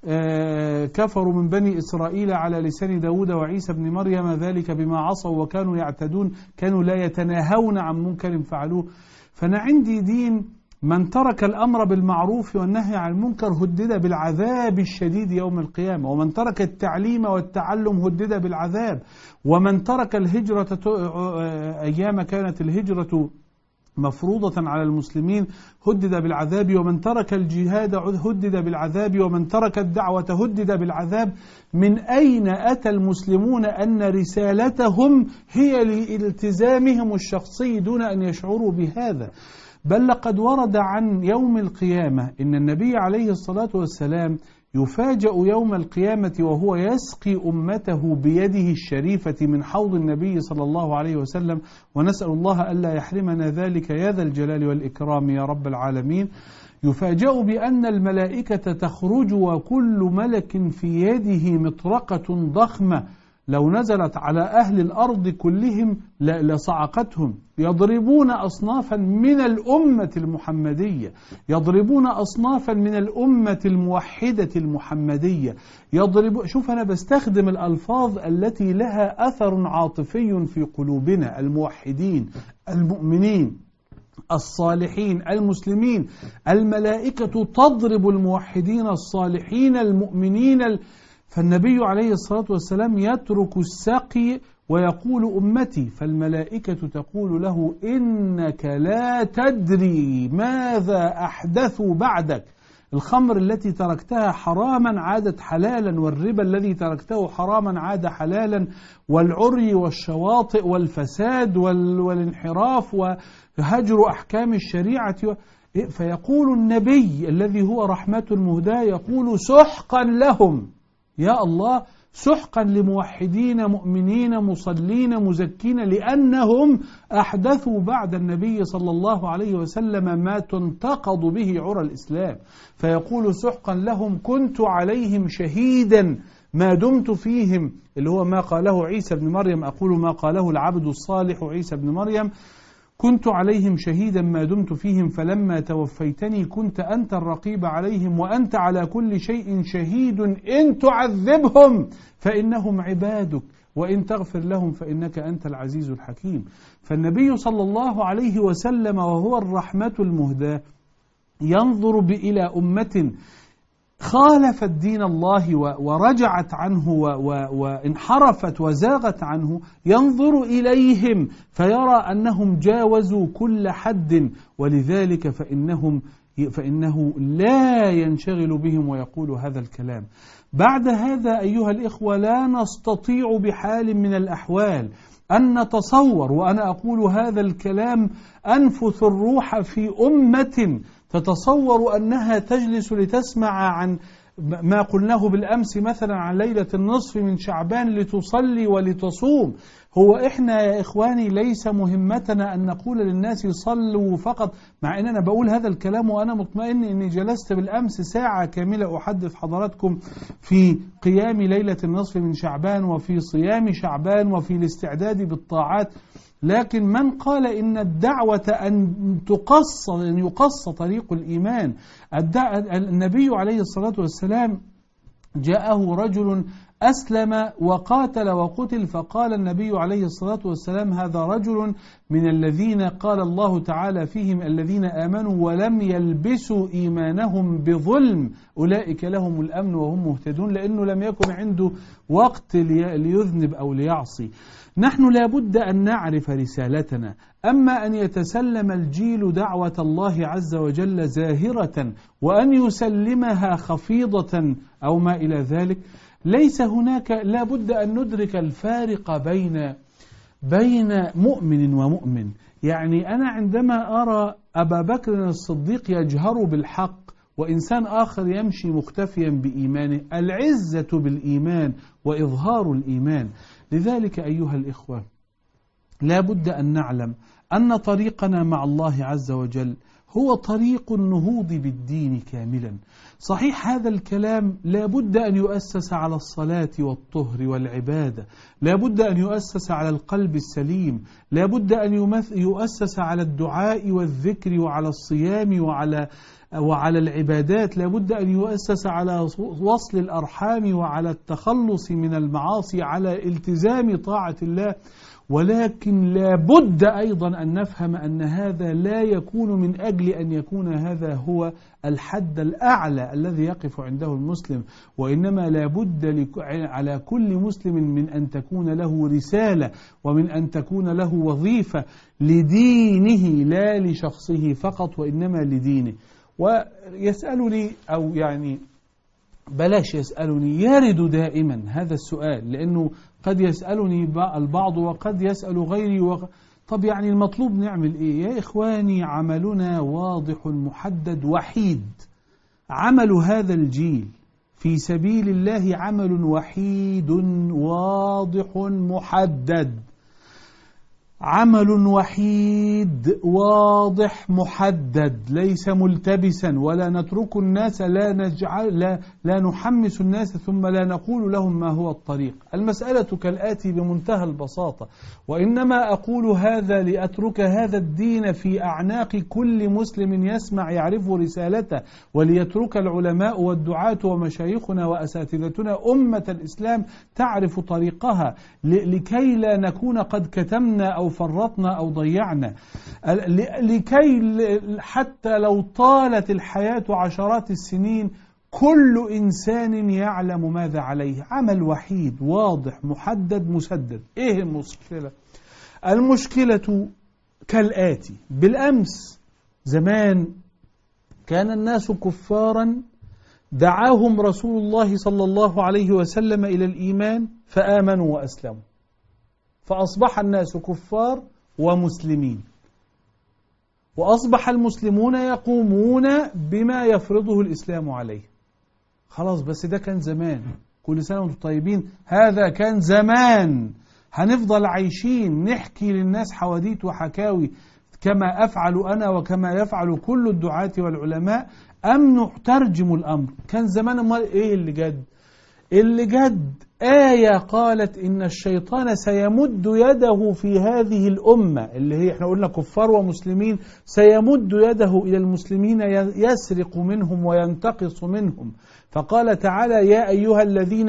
[SPEAKER 2] كفروا من بني إسرائيل على لسان داود وعيسى بن مريم ذلك بما عصوا وكانوا يعتدون كانوا لا يتناهون عن منكر فعلوه. فأنا عندي دين من ترك الأمر بالمعروف والنهي عن المنكر هدد بالعذاب الشديد يوم القيامة، ومن ترك التعليم والتعلم هدد بالعذاب، ومن ترك الهجرة أيام كانت الهجرة مفروضة على المسلمين هدد بالعذاب، ومن ترك الجهاد هدد بالعذاب، ومن ترك الدعوة هدد بالعذاب. من أين أتى المسلمون أن رسالتهم هي لالتزامهم الشخصي دون أن يشعروا بهذا؟ بل لقد ورد عن يوم القيامة إن النبي عليه الصلاة والسلام يفاجأ يوم القيامة وهو يسقي أمته بيده الشريفة من حوض النبي صلى الله عليه وسلم، ونسأل الله ألا يحرمنا ذلك يا ذا الجلال والإكرام يا رب العالمين. يفاجأ بأن الملائكة تخرج وكل ملك في يده مطرقة ضخمة لو نزلت على أهل الأرض كلهم لصعقتهم، يضربون أصنافا من الأمة المحمدية، يضربون أصنافا من الأمة الموحدة المحمدية، يضرب. شوف أنا بستخدم الألفاظ التي لها أثر عاطفي في قلوبنا، الموحدين المؤمنين الصالحين المسلمين. الملائكة تضرب الموحدين الصالحين المؤمنين ال... فالنبي عليه الصلاة والسلام يترك السقي ويقول أمتي، فالملائكة تقول له إنك لا تدري ماذا أحدثوا بعدك. الخمر التي تركتها حراما عادت حلالا، والربا الذي تركته حراما عاد حلالا، والعري والشواطئ والفساد والانحراف وهجر أحكام الشريعة. فيقول النبي الذي هو رحمة المهداة يقول سحقا لهم، يا الله سحقا لموحدين مؤمنين مصلين مزكين، لأنهم أحدثوا بعد النبي صلى الله عليه وسلم ما تنتقض به عرى الإسلام. فيقول سحقا لهم كنت عليهم شهيدا ما دمت فيهم، اللي هو ما قاله عيسى بن مريم، أقول ما قاله العبد الصالح عيسى بن مريم، كنت عليهم شهيدا ما دمت فيهم فلما توفيتني كنت أنت الرقيب عليهم وأنت على كل شيء شهيد إن تعذبهم فإنهم عبادك وإن تغفر لهم فإنك أنت العزيز الحكيم. فالنبي صلى الله عليه وسلم وهو الرحمة المهداة ينظر إلى أمة خالفت دين الله ورجعت عنه وانحرفت وزاغت عنه، ينظر إليهم فيرى أنهم جاوزوا كل حد، ولذلك فإنهم فإنه لا ينشغل بهم ويقول هذا الكلام. بعد هذا أيها الإخوة لا نستطيع بحال من الأحوال أن نتصور، وأنا أقول هذا الكلام أنفث الروح في أمة تتصور أنها تجلس لتسمع عن ما قلناه بالأمس مثلا عن ليلة النصف من شعبان لتصلي ولتصوم. هو إحنا يا إخواني ليس مهمتنا أن نقول للناس صلوا فقط، مع أن أنا بقول هذا الكلام وأنا مطمئن أني جلست بالأمس ساعة كاملة أحدث حضراتكم في قيام ليلة النصف من شعبان وفي صيام شعبان وفي الاستعداد بالطاعات. لكن من قال إن الدعوة أن تقص أن يقص طريق الإيمان، النبي عليه الصلاة والسلام جاءه رجل أسلم وقاتل وقتل، فقال النبي عليه الصلاة والسلام هذا رجل من الذين قال الله تعالى فيهم الذين آمنوا ولم يلبسوا إيمانهم بظلم أولئك لهم الأمن وهم مهتدون، لأنه لم يكن عنده وقت ليذنب أو ليعصي. نحن لابد أن نعرف رسالتنا، أما أن يتسلم الجيل دعوة الله عز وجل زاهرة وأن يسلمها خفيضة أو ما إلى ذلك، ليس هناك. لابد أن ندرك الفارق بين بين مؤمن ومؤمن. يعني أنا عندما أرى أبا بكر الصديق يجهر بالحق وإنسان آخر يمشي مختفيا بإيمانه، العزة بالإيمان وإظهار الإيمان. لذلك أيها الإخوة لابد أن نعلم أن طريقنا مع الله عز وجل هو طريق النهوض بالدين كاملا. صحيح هذا الكلام لابد أن يؤسس على الصلاة والطهر والعبادة، لابد أن يؤسس على القلب السليم، لابد أن يؤسس على الدعاء والذكر وعلى الصيام وعلى وعلى العبادات، لابد أن يؤسس على وصل الأرحام وعلى التخلص من المعاصي، على التزام طاعة الله. ولكن لابد أيضا أن نفهم أن هذا لا يكون من أجل أن يكون هذا هو الحد الأعلى الذي يقف عنده المسلم، وإنما لابد على كل مسلم من أن تكون له رسالة ومن أن تكون له وظيفة لدينه، لا لشخصه فقط وإنما لدينه. ويسألني أو يعني بلاش يسألني، يرد دائما هذا السؤال، لأنه قد يسألني البعض وقد يسأل غيري وق... طب يعني المطلوب نعمل إيه؟ يا إخواني، عملنا واضح محدد وحيد. عمل هذا الجيل في سبيل الله عمل وحيد واضح محدد، عمل وحيد واضح محدد، ليس ملتبسا، ولا نترك الناس، لا, نجعل لا, لا نحمس الناس ثم لا نقول لهم ما هو الطريق. المسألة كالآتي بمنتهى البساطة، وإنما أقول هذا لأترك هذا الدين في أعناق كل مسلم يسمع يعرف رسالته، وليترك العلماء والدعاة ومشايخنا وأساتذتنا أمة الإسلام تعرف طريقها، لكي لا نكون قد كتمنا أو فرطنا أو ضيعنا، لكي حتى لو طالت الحياة عشرات السنين كل إنسان يعلم ماذا عليه. عمل وحيد واضح محدد مسدد. إيه المشكلة؟ المشكلة كالآتي: بالأمس زمان كان الناس كفارا، دعاهم رسول الله صلى الله عليه وسلم إلى الإيمان فآمنوا وأسلموا، فأصبح الناس كفار ومسلمين، وأصبح المسلمون يقومون بما يفرضه الإسلام عليه. خلاص، بس ده كان زمان. كل سنة وانتم طيبين، هذا كان زمان. هنفضل عايشين نحكي للناس حواديت وحكاوي كما أفعل أنا وكما يفعل كل الدعاة والعلماء، أم نترجم الأمر؟ كان زمان. امال إيه اللي جد؟ اللي جد آية قالت إن الشيطان سيمد يده في هذه الأمة اللي هي احنا قلنا كفار ومسلمين، سيمد يده إلى المسلمين يسرق منهم وينتقص منهم. فقال تعالى: يا أيها الذين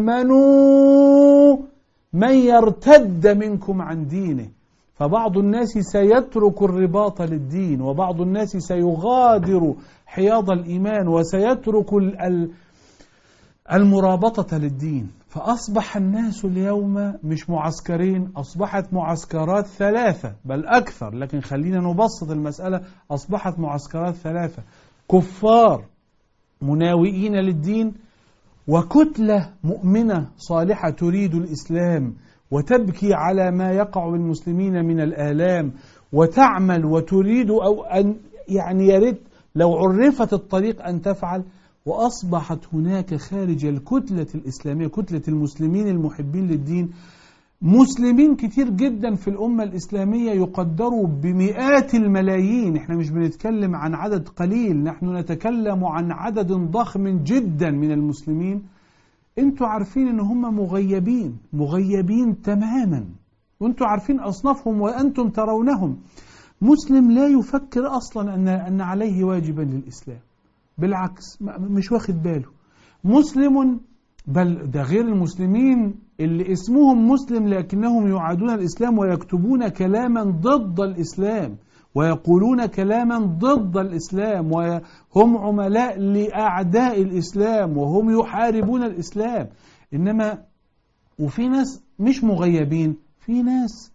[SPEAKER 2] آمنوا من يرتد منكم عن دينه. فبعض الناس سيترك الرباط للدين، وبعض الناس سيغادر حياض الإيمان وسيترك ال المرابطة للدين. فأصبح الناس اليوم مش معسكرين، أصبحت معسكرات ثلاثة بل أكثر، لكن خلينا نبسط المسألة. أصبحت معسكرات ثلاثة: كفار مناوئين للدين، وكتلة مؤمنة صالحة تريد الإسلام وتبكي على ما يقع بالمسلمين من الآلام، وتعمل وتريد أو أن يعني يريد لو عرفت الطريق أن تفعل. وأصبحت هناك خارج الكتلة الإسلامية، كتلة المسلمين المحبين للدين، مسلمين كتير جدا في الأمة الإسلامية يقدروا بمئات الملايين. احنا مش بنتكلم عن عدد قليل، نحن نتكلم عن عدد ضخم جدا من المسلمين. انتوا عارفين ان هم مغيبين مغيبين تماما، وانتوا عارفين أصنافهم وأنتم ترونهم. مسلم لا يفكر أصلا أن أن عليه واجبا للإسلام، بالعكس مش واخد باله. مسلم، بل ده غير المسلمين اللي اسمهم مسلم لكنهم يعادون الإسلام ويكتبون كلاما ضد الإسلام ويقولون كلاما ضد الإسلام، وهم عملاء لأعداء الإسلام وهم يحاربون الإسلام. إنما وفي ناس مش مغيبين، في ناس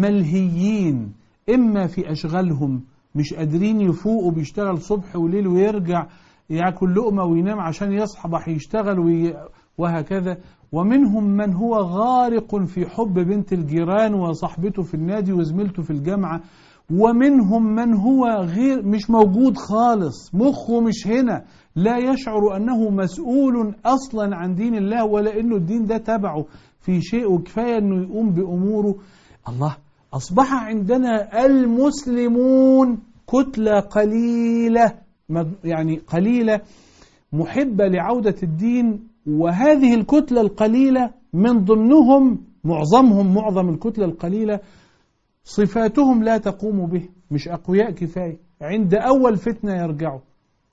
[SPEAKER 2] ملهيين، إما في أشغالهم مش قادرين يفوقوا، بيشتغل صبح وليل ويرجع يأكل لقمة وينام عشان يصحى بح يشتغل وي... وهكذا. ومنهم من هو غارق في حب بنت الجيران وصاحبته في النادي وزميلته في الجامعة، ومنهم من هو غير مش موجود خالص، مخه مش هنا، لا يشعر أنه مسؤول أصلا عن دين الله ولا أنه الدين ده تبعه في شيء، وكفاية أنه يقوم بأموره. الله، أصبح عندنا المسلمون كتلة قليلة، يعني قليلة محبة لعودة الدين، وهذه الكتلة القليلة من ضمنهم معظمهم معظم الكتلة القليلة صفاتهم لا تقوم به، مش أقوياء كفاية، عند أول فتنة يرجعوا،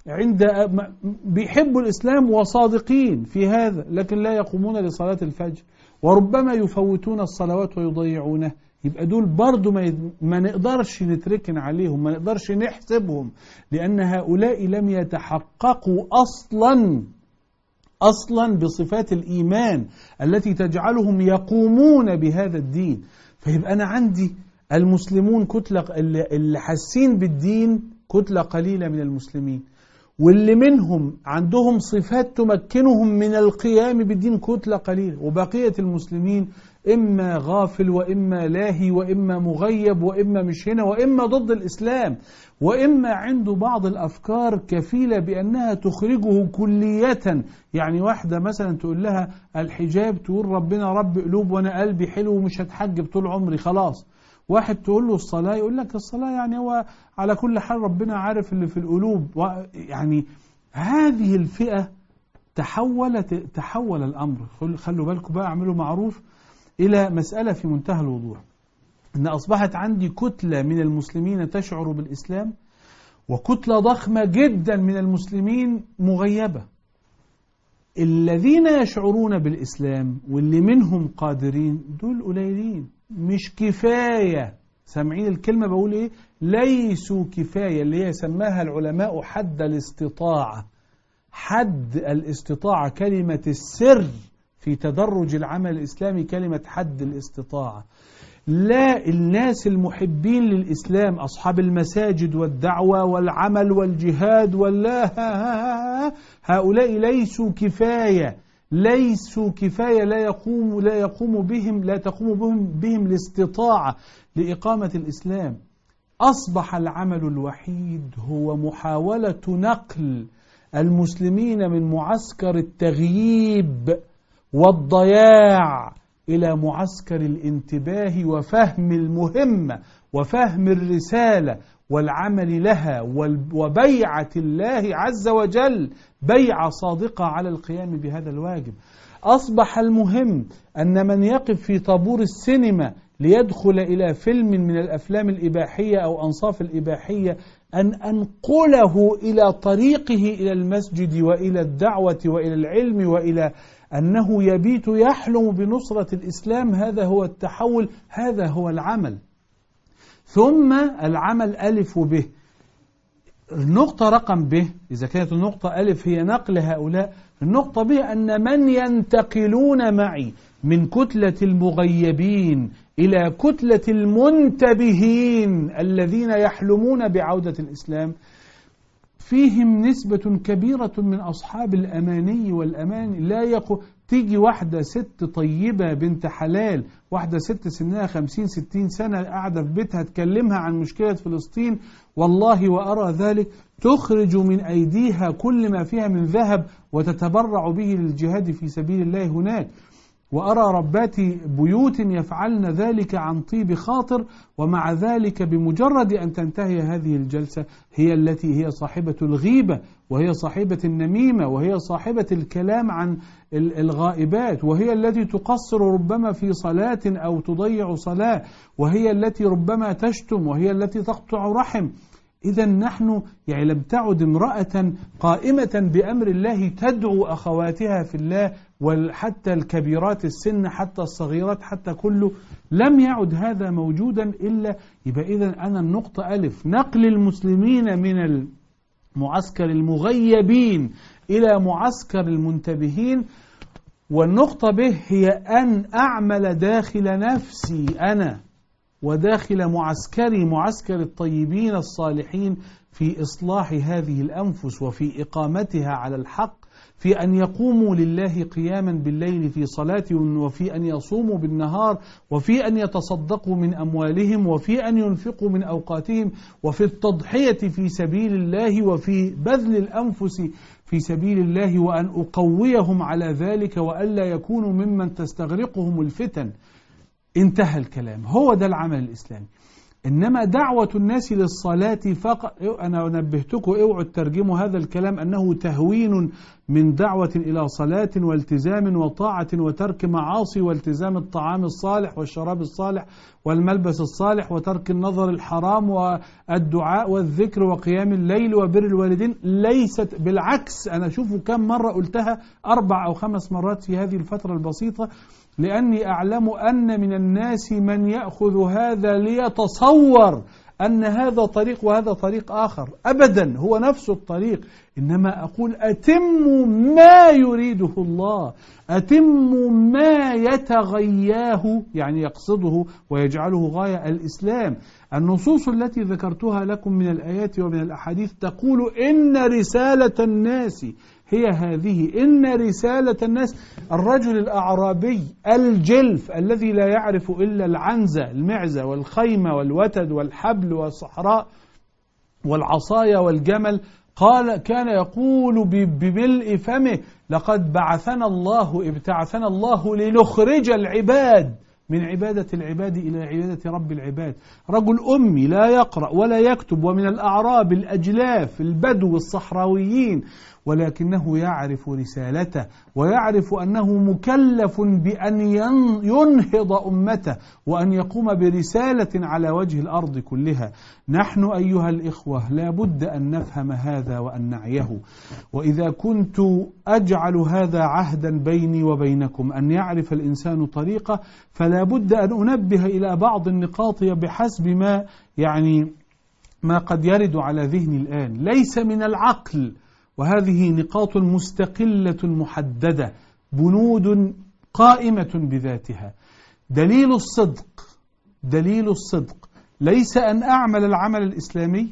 [SPEAKER 2] عند بيحبوا الإسلام وصادقين في هذا، لكن لا يقومون لصلاة الفجر، وربما يفوتون الصلوات ويضيعونها. يبقى دول برضو ما, يد... ما نقدرش نتركن عليهم، ما نقدرش نحسبهم، لأن هؤلاء لم يتحققوا أصلا أصلا بصفات الإيمان التي تجعلهم يقومون بهذا الدين. فيبقى أنا عندي المسلمون كتلة، اللي حاسين بالدين كتلة قليلة من المسلمين، واللي منهم عندهم صفات تمكنهم من القيام بالدين كتلة قليلة، وبقية المسلمين إما غافل وإما لاهي وإما مغيب وإما مش هنا وإما ضد الإسلام، وإما عنده بعض الأفكار كفيلة بأنها تخرجه كلية. يعني واحدة مثلا تقول لها الحجاب، تقول ربنا رب قلوب وأنا قلبي حلو ومش هتحجب طول عمري خلاص. واحد تقول له الصلاة، يقول لك الصلاة يعني هو على كل حال ربنا عارف اللي في القلوب. يعني هذه الفئة تحولت تحول الأمر. خلوا بالكم بقى، اعملوا معروف، إلى مسألة في منتهى الوضوح، أن أصبحت عندي كتلة من المسلمين تشعر بالإسلام، وكتلة ضخمة جدا من المسلمين مغيبة. الذين يشعرون بالإسلام واللي منهم قادرين دول قليلين، مش كفاية. سامعين الكلمة بقول إيه؟ ليسوا كفاية، اللي هي سماها العلماء حد الاستطاعة. حد الاستطاعة، كلمة السر في تدرج العمل الإسلامي كلمة حد الاستطاعة. لا، الناس المحبين للإسلام، أصحاب المساجد والدعوة والعمل والجهاد والله، هؤلاء ليسوا كفاية، ليسوا كفاية، لا يقوم لا يقوم بهم لا تقوم بهم بهم الاستطاعة لإقامة الإسلام. أصبح العمل الوحيد هو محاولة نقل المسلمين من معسكر التغييب والضياع إلى معسكر الانتباه وفهم المهمة وفهم الرسالة والعمل لها، وبيعة الله عز وجل بيعة صادقة على القيام بهذا الواجب. أصبح المهم أن من يقف في طابور السينما ليدخل إلى فيلم من الأفلام الإباحية أو أنصاف الإباحية أن أنقله إلى طريقه إلى المسجد وإلى الدعوة وإلى العلم وإلى أنه يبيت يحلم بنصرة الإسلام. هذا هو التحول، هذا هو العمل. ثم العمل ألف وب. النقطة رقم ب، إذا كانت النقطة ألف هي نقل هؤلاء، النقطة ب أن من ينتقلون معي من كتلة المغيبين إلى كتلة المنتبهين الذين يحلمون بعودة الإسلام، فيهم نسبة كبيرة من أصحاب الأماني والأمان. لا يقو تيجي واحدة ست طيبة بنت حلال، واحدة ست سنها خمسين ستين سنة قاعدة في بيتها تكلمها عن مشكلة فلسطين، والله وأرى ذلك، تخرج من أيديها كل ما فيها من ذهب وتتبرع به للجهاد في سبيل الله هناك. وأرى ربات بيوت يفعلن ذلك عن طيب خاطر، ومع ذلك بمجرد أن تنتهي هذه الجلسة هي التي هي صاحبة الغيبة، وهي صاحبة النميمة، وهي صاحبة الكلام عن الغائبات، وهي التي تقصر ربما في صلاة أو تضيع صلاة، وهي التي ربما تشتم، وهي التي تقطع رحم. إذا نحن يعني لم تعد امرأة قائمة بأمر الله تدعو أخواتها في الله، وحتى الكبيرات السن حتى الصغيرات حتى كله، لم يعد هذا موجودا إلا. يبقى إذن أنا النقطة ألف نقل المسلمين من المعسكر المغيبين إلى معسكر المنتبهين، والنقطة ب هي أن أعمل داخل نفسي أنا وداخل معسكري معسكر الطيبين الصالحين في إصلاح هذه الأنفس وفي إقامتها على الحق، في أن يقوموا لله قياما بالليل في صلاة، وفي أن يصوموا بالنهار، وفي أن يتصدقوا من أموالهم، وفي أن ينفقوا من أوقاتهم، وفي التضحية في سبيل الله، وفي بذل الأنفس في سبيل الله، وأن أقويهم على ذلك وألا يكونوا ممن تستغرقهم الفتن. انتهى الكلام. هو ده العمل الإسلامي. إنما دعوة الناس للصلاة فقط، أنا نبهتكم اوعوا تترجموا هذا الكلام أنه تهوين من دعوة إلى صلاة والتزام وطاعة وترك معاصي والتزام الطعام الصالح والشراب الصالح والملبس الصالح وترك النظر الحرام والدعاء والذكر وقيام الليل وبر الوالدين، ليست بالعكس. أنا أشوفه كم مرة قلتها، أربع أو خمس مرات في هذه الفترة البسيطة، لأني أعلم أن من الناس من يأخذ هذا ليتصور أن هذا طريق وهذا طريق آخر. أبدا، هو نفس الطريق، إنما أقول أتموا ما يريده الله، أتموا ما يتغياه، يعني يقصده ويجعله غاية الإسلام. النصوص التي ذكرتها لكم من الآيات ومن الأحاديث تقول إن رسالة الناس هي هذه، إن رسالة الناس. الرجل الأعرابي الجلف الذي لا يعرف إلا العنزة المعزة والخيمة والوتد والحبل والصحراء والعصاية والجمل، قال كان يقول بملء فمه لقد بعثنا الله ابتعثنا الله لنخرج العباد من عبادة العباد إلى عبادة رب العباد. رجل أمي لا يقرأ ولا يكتب، ومن الأعراب الأجلاف البدو الصحراويين، ولكنه يعرف رسالته ويعرف أنه مكلف بأن ينهض أمته وأن يقوم برسالة على وجه الأرض كلها. نحن أيها الإخوة لا بد أن نفهم هذا وأن نعيه. وإذا كنت أجعل هذا عهدا بيني وبينكم أن يعرف الإنسان طريقه، فلا بد أن أنبه إلى بعض النقاط بحسب ما يعني ما قد يرد على ذهني الآن. ليس من العقل، وهذه نقاط مستقلة محددة، بنود قائمة بذاتها. دليل الصدق، دليل الصدق ليس أن أعمل العمل الإسلامي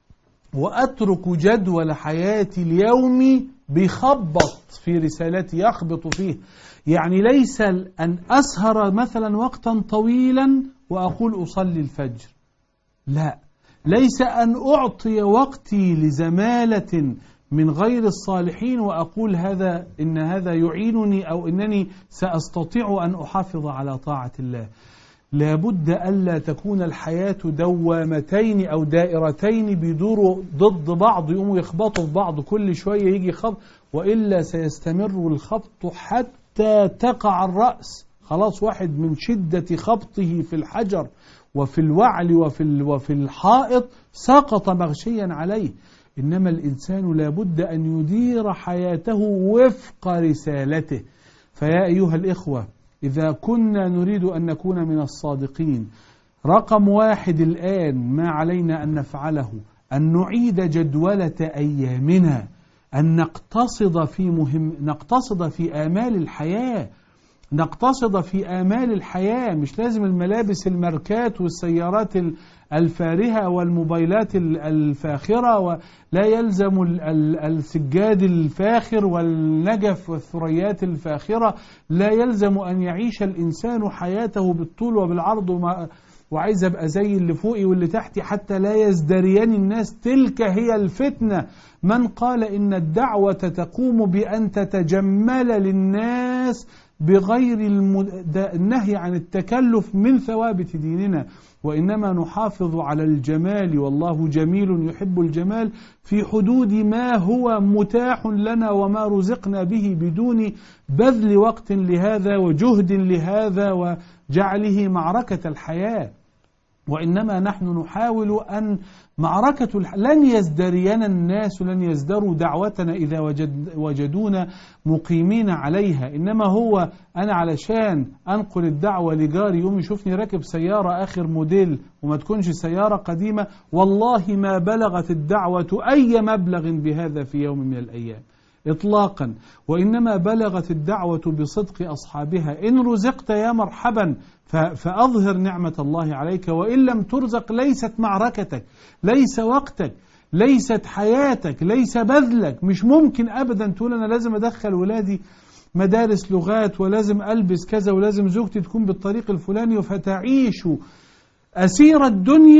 [SPEAKER 2] وأترك جدول حياتي اليومي بيخبط في رسالتي، يخبط فيه. يعني ليس أن أسهر مثلا وقتا طويلا وأقول أصلي الفجر، لا. ليس أن أعطي وقتي لزمالة من غير الصالحين وأقول هذا إن هذا يعينني أو إنني سأستطيع أن أحافظ على طاعة الله. لابد ألا تكون الحياة دوامتين أو دائرتين بيدوروا ضد بعض، يقوموا يخبطوا في بعض، كل شوية يجي خبط، وإلا سيستمر الخبط حتى تقع الرأس. خلاص، واحد من شدة خبطه في الحجر وفي الوعل وفي وفي الحائط سقط مغشيا عليه. إنما الإنسان لابد أن يدير حياته وفق رسالته. فيا أيها الإخوة، إذا كنا نريد أن نكون من الصادقين، رقم واحد الآن ما علينا أن نفعله أن نعيد جدولة أيامنا، أن نقتصد في مهم نقتصد في آمال الحياة، نقتصد في آمال الحياة. مش لازم الملابس الماركات والسيارات الفارهة والموبايلات الفاخرة، ولا يلزم السجاد الفاخر والنجف والثريات الفاخرة. لا يلزم أن يعيش الإنسان حياته بالطول وبالعرض وما وعايز أبقى زي اللي فوقي واللي تحتي حتى لا يزدريان الناس. تلك هي الفتنة. من قال إن الدعوة تقوم بأن تتجمل للناس بغير النهي عن التكلف من ثوابت ديننا، وإنما نحافظ على الجمال، والله جميل يحب الجمال، في حدود ما هو متاح لنا وما رزقنا به، بدون بذل وقت لهذا وجهد لهذا وجعله معركة الحياة. وإنما نحن نحاول أن معركة الح... لن يزدرينا الناس، لن يزدروا دعوتنا إذا وجد... وجدونا مقيمين عليها. إنما هو أنا علشان أنقل الدعوة لجاري يوم يشوفني راكب سيارة آخر موديل وما تكونش سيارة قديمة، والله ما بلغت الدعوة أي مبلغ بهذا في يوم من الأيام إطلاقا. وإنما بلغت الدعوة بصدق أصحابها. إن رزقت يا مرحبا فأظهر نعمة الله عليك، وإن لم ترزق ليست معركتك، ليس وقتك، ليست حياتك، ليس بذلك. مش ممكن أبدا تقول أنا لازم أدخل ولادي مدارس لغات ولازم ألبس كذا ولازم زوجتي تكون بالطريق الفلاني، فتعيش أسير الدنيا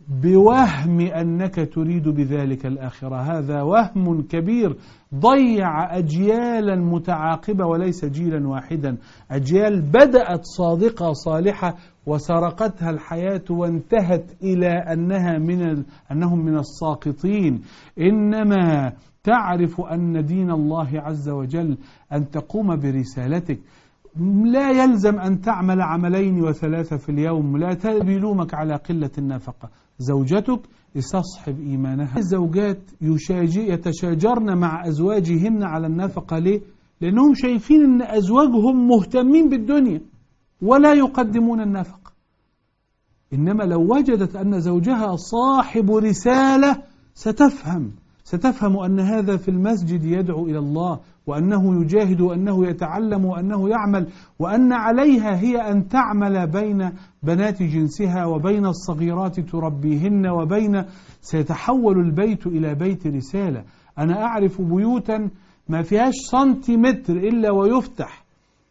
[SPEAKER 2] بوهم أنك تريد بذلك الآخرة. هذا وهم كبير ضيع أجيالا متعاقبة وليس جيلا واحدا، أجيال بدأت صادقة صالحة وسرقتها الحياة وانتهت إلى أنها من أنهم من الساقطين. إنما تعرف أن دين الله عز وجل أن تقوم برسالتك، لا يلزم أن تعمل عملين وثلاثة في اليوم، لا تلومك على قلة النفقة. زوجتك استصحب إيمانها. الزوجات يتشاجرن مع أزواجهن على النفقة. ليه؟ لأنهم شايفين أن أزواجهم مهتمين بالدنيا ولا يقدمون النفقة. إنما لو وجدت أن زوجها صاحب رسالة ستفهم ستفهم أن هذا في المسجد يدعو إلى الله، وأنه يجاهد، وأنه يتعلم، وأنه يعمل، وأن عليها هي أن تعمل بين بنات جنسها وبين الصغيرات تربيهن، وبين سيتحول البيت إلى بيت رسالة. أنا أعرف بيوتا ما فيهاش سنتيمتر إلا ويفتح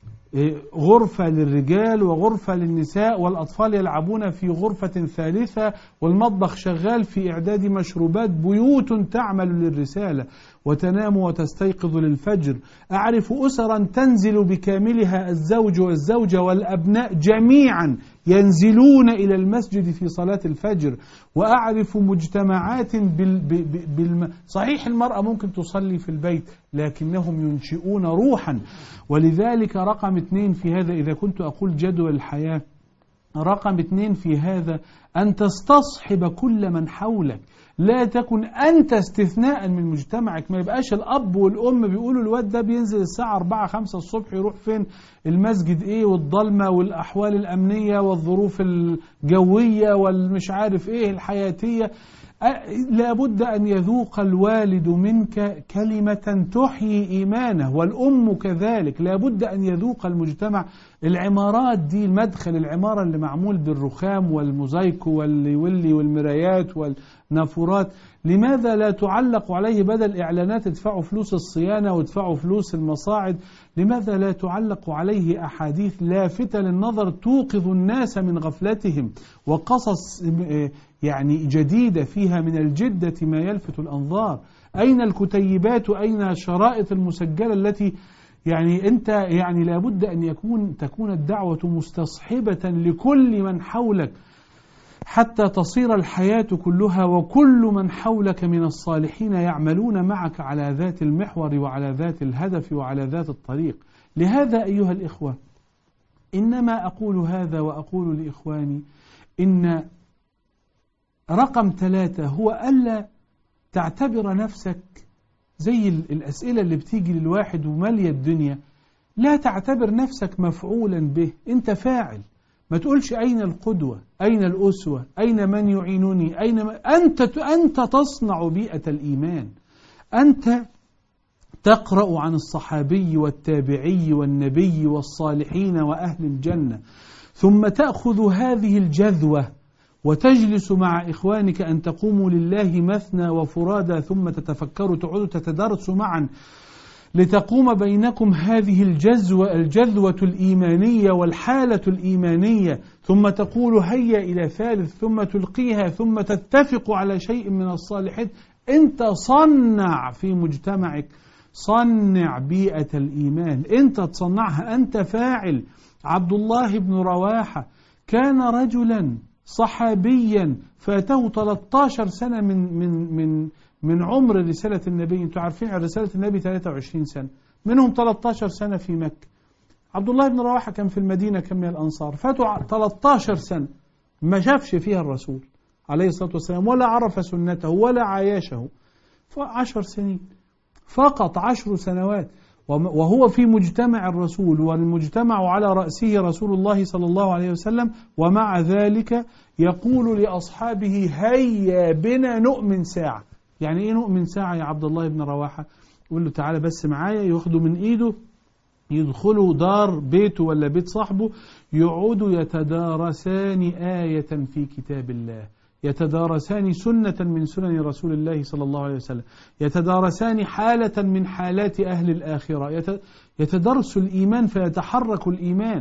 [SPEAKER 2] غرفة للرجال وغرفة للنساء، والأطفال يلعبون في غرفة ثالثة، والمطبخ شغال في إعداد مشروبات. بيوت تعمل للرسالة وتنام وتستيقظ للفجر. أعرف أسرا تنزل بكاملها، الزوج والزوجة والأبناء جميعا ينزلون إلى المسجد في صلاة الفجر. وأعرف مجتمعات بال... بال... صحيح المرأة ممكن تصلي في البيت، لكنهم ينشئون روحا. ولذلك رقم اثنين في هذا، إذا كنت أقول جدول الحياة، رقم اثنين في هذا أن تستصحب كل من حولك. لا تكن أنت استثناء من مجتمعك. ما يبقاش الأب والأم بيقولوا الواد ده بينزل الساعة أربعة خمسة الصبح يروح فين، المسجد إيه، والضلمة والأحوال الأمنية والظروف الجوية والمش عارف إيه الحياتية. لابد أن يذوق الوالد منك كلمة تحيي إيمانه، والأم كذلك. لابد أن يذوق المجتمع. العمارات دي، المدخل العمارة اللي معمول بالرخام والموزايكو واللي والمرايات والنافورات، لماذا لا تعلق عليه بدل إعلانات ادفعوا فلوس الصيانة وادفعوا فلوس المصاعد، لماذا لا تعلق عليه أحاديث لافتة للنظر توقظ الناس من غفلتهم، وقصص يعني جديدة فيها من الجدة ما يلفت الأنظار؟ أين الكتيبات وأين الشرائط المسجلة التي يعني أنت يعني لابد أن يكون تكون الدعوة مستصحبة لكل من حولك حتى تصير الحياة كلها وكل من حولك من الصالحين يعملون معك على ذات المحور وعلى ذات الهدف وعلى ذات الطريق. لهذا أيها الإخوة، إنما أقول هذا وأقول لإخواني إن رقم ثلاثة هو ألا تعتبر نفسك زي الأسئلة اللي بتيجي للواحد ومالية الدنيا. لا تعتبر نفسك مفعولا به، أنت فاعل. ما تقولش أين القدوة، أين الأسوة، أين من يعينني، أين من... أنت أنت تصنع بيئة الإيمان. أنت تقرأ عن الصحابي والتابعي والنبي والصالحين وأهل الجنة، ثم تأخذ هذه الجذوة وتجلس مع إخوانك أن تقوموا لله مثنى وفرادى، ثم تتفكروا، تقعدوا تتدارسوا معا لتقوم بينكم هذه الجذوة الجذوة الإيمانية والحالة الإيمانية، ثم تقول هيا إلى ثالث، ثم تلقيها، ثم تتفق على شيء من الصالحات. أنت صنع في مجتمعك، صنع بيئة الإيمان، أنت تصنعها، أنت فاعل. عبد الله بن رواحة كان رجلا صحابيا فاته ثلاثة عشر سنة من من من من عمر رسالة النبي. انتم عارفين رسالة النبي ثلاثة وعشرين سنة، منهم ثلاثة عشر سنة في مكة. عبد الله بن رواحة كان في المدينة كم من الأنصار، فاتوا ثلاثة عشر سنة ما شافش فيها الرسول عليه الصلاة والسلام، ولا عرف سنته ولا عايشه. فعشر سنين فقط، عشر سنوات، وهو في مجتمع الرسول، والمجتمع على رأسه رسول الله صلى الله عليه وسلم، ومع ذلك يقول لأصحابه هيا بنا نؤمن ساعة. يعني ايه نؤمن ساعة يا عبد الله بن رواحة؟ يقول له تعالى بس معايا، ياخده من ايده يدخلوا دار بيته ولا بيت صاحبه، يقعدوا يتدارسان آية في كتاب الله، يتدارسان سنة من سنن رسول الله صلى الله عليه وسلم، يتدارسان حالة من حالات أهل الآخرة، يتدرس الإيمان فيتحرك الإيمان.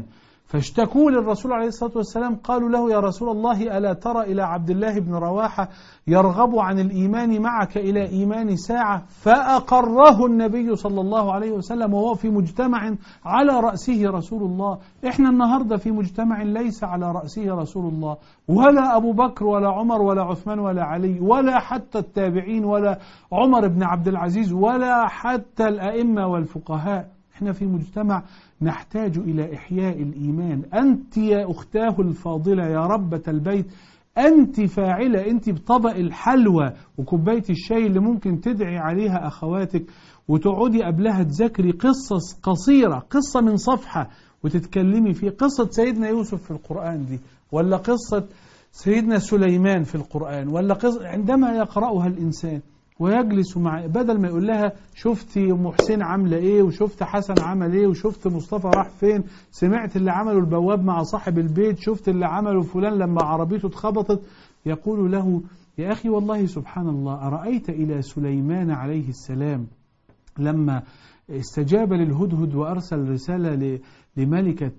[SPEAKER 2] فاشتكوا للرسول عليه الصلاة والسلام، قالوا له يا رسول الله ألا ترى إلى عبد الله بن رواحة يرغب عن الإيمان معك إلى إيمان ساعة؟ فأقره النبي صلى الله عليه وسلم وهو في مجتمع على رأسه رسول الله. إحنا النهاردة في مجتمع ليس على رأسه رسول الله، ولا أبو بكر ولا عمر ولا عثمان ولا علي ولا حتى التابعين ولا عمر بن عبد العزيز ولا حتى الأئمة والفقهاء. احنا في مجتمع نحتاج إلى إحياء الإيمان. أنت يا أختاه الفاضلة يا ربة البيت، أنت فاعلة، أنت بطبق الحلوى وكوباية الشاي اللي ممكن تدعي عليها أخواتك وتقعدي قبلها تذاكري قصص قصيرة، قصة من صفحة وتتكلمي فيه، قصة سيدنا يوسف في القرآن دي، ولا قصة سيدنا سليمان في القرآن، ولا قصة عندما يقرأها الإنسان ويجلس مع، بدل ما يقول لها شفتي ام حسين عامله ايه، وشفت حسن عمل ايه، وشفت مصطفى راح فين، سمعت اللي عمله البواب مع صاحب البيت، شفت اللي عمله فلان لما عربيته اتخبطت، يقول له يا اخي والله سبحان الله، أرأيت إلى سليمان عليه السلام لما استجاب للهدهد وأرسل رسالة لملكة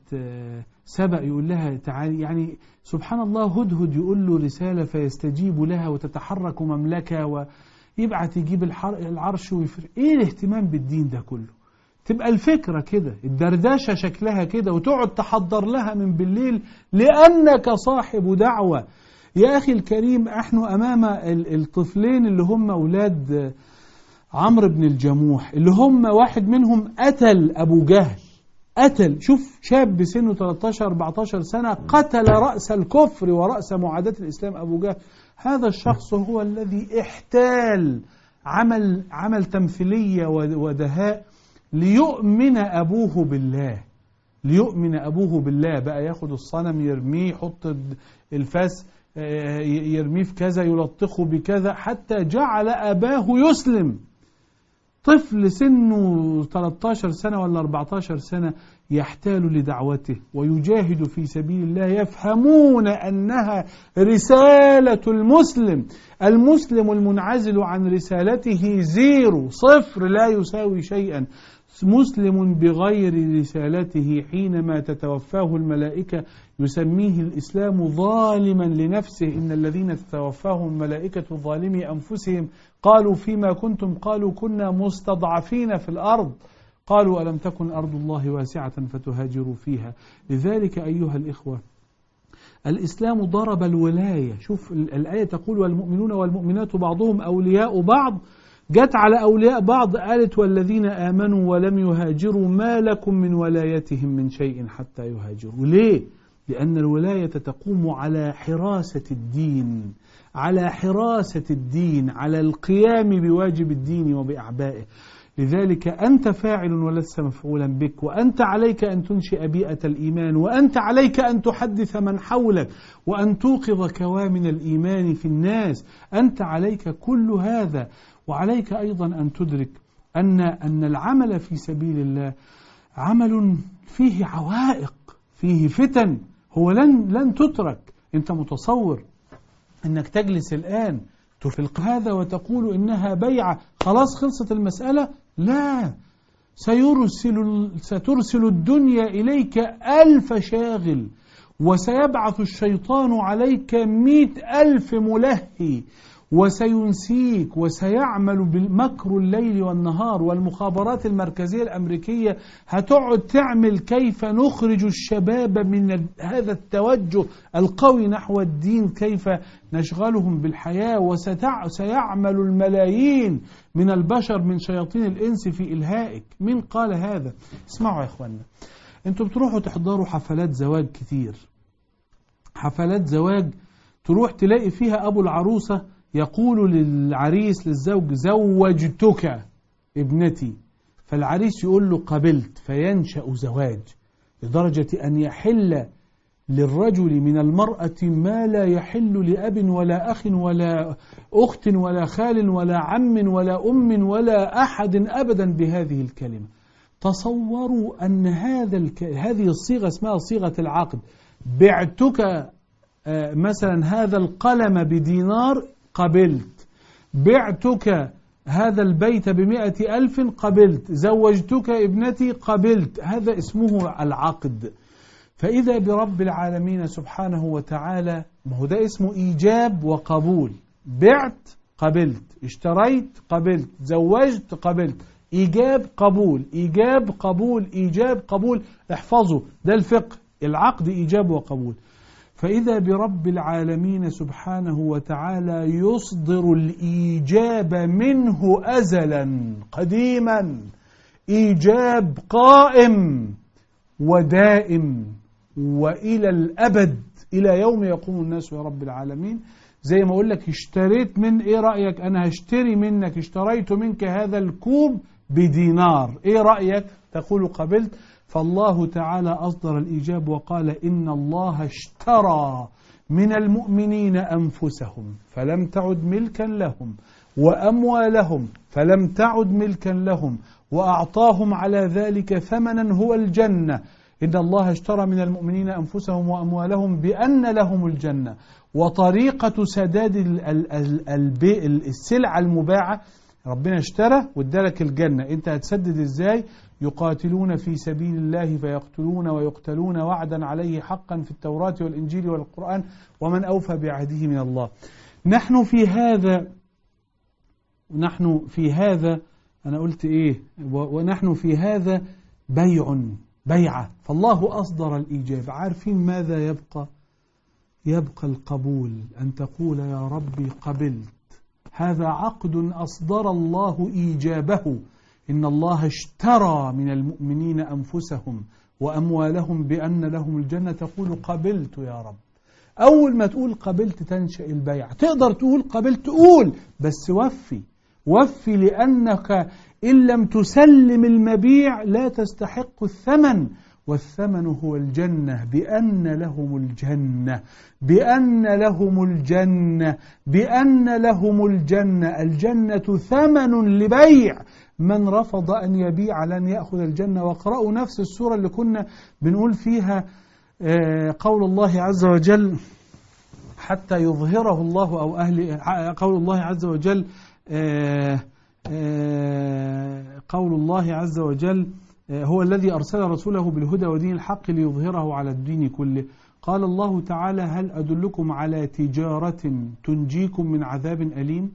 [SPEAKER 2] سبأ يقول لها تعالي، يعني سبحان الله، هدهد يقول له رسالة فيستجيب لها وتتحرك مملكة و يبعت يجيب العرش ويفرق. ايه الاهتمام بالدين ده كله؟ تبقى الفكرة كده، الدردشة شكلها كده، وتقعد تحضر لها من بالليل لأنك صاحب دعوة. يا أخي الكريم، نحن أمام الطفلين اللي هم أولاد عمرو بن الجموح، اللي هم واحد منهم قتل أبو جهل، قتل، شوف شاب بسنه ثلاثة عشر أربعة عشر سنة قتل رأس الكفر ورأس معاداة الإسلام أبو جهل. هذا الشخص هو الذي احتال عمل عمل تمثيلية ودهاء ليؤمن أبوه بالله، ليؤمن أبوه بالله. بقى ياخد الصنم يرميه، يحط الفاس يرميه في كذا، يلطخه بكذا، حتى جعل أباه يسلم. طفل سنه ثلاثة عشر سنة ولا أربعة عشر سنة يحتال لدعوته ويجاهد في سبيل الله، يفهمون أنها رسالة المسلم. المسلم المنعزل عن رسالته زيرو، صفر، لا يساوي شيئا. مسلم بغير رسالته حينما تتوفاه الملائكة يسميه الإسلام ظالما لنفسه. إن الذين تتوفاهم الملائكة ظالمي أنفسهم قالوا فيما كنتم، قالوا كنا مستضعفين في الأرض، قالوا ألم تكن أرض الله واسعة فتهاجروا فيها. لذلك أيها الإخوة، الإسلام ضرب الولاية. شوف الآية تقول والمؤمنون والمؤمنات بعضهم أولياء بعض، جت على أولياء بعض قالت والذين آمنوا ولم يهاجروا ما لكم من ولايتهم من شيء حتى يهاجروا. ليه؟ لأن الولاية تقوم على حراسة الدين، على حراسة الدين، على القيام بواجب الدين وبأعبائه. لذلك أنت فاعل ولست مفعولا بك، وأنت عليك أن تنشئ بيئة الإيمان، وأنت عليك أن تحدث من حولك، وأن توقظ كوامن الإيمان في الناس. أنت عليك كل هذا، وعليك أيضا أن تدرك أن أن العمل في سبيل الله عمل فيه عوائق، فيه فتن، هو لن لن تترك. أنت متصور أنك تجلس الآن تفلق هذا وتقول إنها بيعة خلاص خلصت المسألة؟ لا، سيرسل سترسل الدنيا إليك ألف شاغل، وسيبعث الشيطان عليك مئة ألف ملهي، وسينسيك، وسيعمل بالمكر الليل والنهار. والمخابرات المركزية الأمريكية هتقعد تعمل كيف نخرج الشباب من هذا التوجه القوي نحو الدين، كيف نشغلهم بالحياة. وسيعمل الملايين من البشر من شياطين الإنس في إلهائك. من قال هذا؟ اسمعوا يا إخوانا، أنتوا بتروحوا تحضروا حفلات زواج كتير، حفلات زواج تروح تلاقي فيها أبو العروسة يقول للعريس للزوج زوجتك ابنتي، فالعريس يقول له قبلت، فينشأ زواج، لدرجة أن يحل للرجل من المرأة ما لا يحل لأب ولا أخ ولا أخت ولا خال ولا عم ولا أم ولا أحد أبدا بهذه الكلمة. تصوروا أن هذا الك... هذه الصيغة اسمها صيغة العقد. بعتك مثلا هذا القلم بدينار قبلت، بعتك هذا البيت بمئة ألف قبلت، زوجتك ابنتي قبلت. هذا اسمه العقد. فإذا برب العالمين سبحانه وتعالى، ما هو ده اسمه إيجاب وقبول. بعت قبلت، اشتريت قبلت، زوجت قبلت، إيجاب قبول، إيجاب قبول، إيجاب قبول. احفظوا ده الفقه، العقد إيجاب وقبول. فإذا برب العالمين سبحانه وتعالى يصدر الإيجاب منه أزلا قديما، إيجاب قائم ودائم وإلى الأبد، إلى يوم يقوم الناس يا رب العالمين. زي ما أقول لك اشتريت من، إيه رأيك أنا هشتري منك، اشتريت منك هذا الكوب بدينار، إيه رأيك؟ تقول قبلت. فالله تعالى أصدر الإيجاب وقال إن الله اشترى من المؤمنين أنفسهم فلم تعد ملكا لهم، وأموالهم فلم تعد ملكا لهم، وأعطاهم على ذلك ثمنا هو الجنة. إن الله اشترى من المؤمنين أنفسهم وأموالهم بأن لهم الجنة. وطريقة سداد السلعة المباعة، ربنا اشترى وادالك الجنة، انت هتسدد ازاي؟ يقاتلون في سبيل الله فيقتلون ويقتلون وعدا عليه حقا في التوراة والإنجيل والقرآن ومن أوفى بعهده من الله. نحن في هذا نحن في هذا أنا قلت إيه؟ ونحن في هذا بيع بيعة. فالله أصدر الإيجاب. عارفين ماذا يبقى؟ يبقى القبول، أن تقول يا ربي قبلت. هذا عقد أصدر الله إيجابه. إن الله اشترى من المؤمنين أنفسهم وأموالهم بأن لهم الجنة. تقول قبلت يا رب. أول ما تقول قبلت تنشأ البيع. تقدر تقول قبلت، تقول بس وفي وفي، لأنك إن لم تسلم المبيع لا تستحق الثمن، والثمن هو الجنة. بأن لهم الجنة، بأن لهم الجنة، بأن لهم الجنة. الجنة ثمن لبيع. من رفض أن يبيع لن يأخذ الجنة. واقرأوا نفس السورة اللي كنا بنقول فيها قول الله عز وجل حتى يظهره الله، أو أهل قول الله عز وجل قول الله عز وجل هو الذي أرسل رسوله بالهدى ودين الحق ليظهره على الدين كله. قال الله تعالى هل أدلكم على تجارة تنجيكم من عذاب أليم؟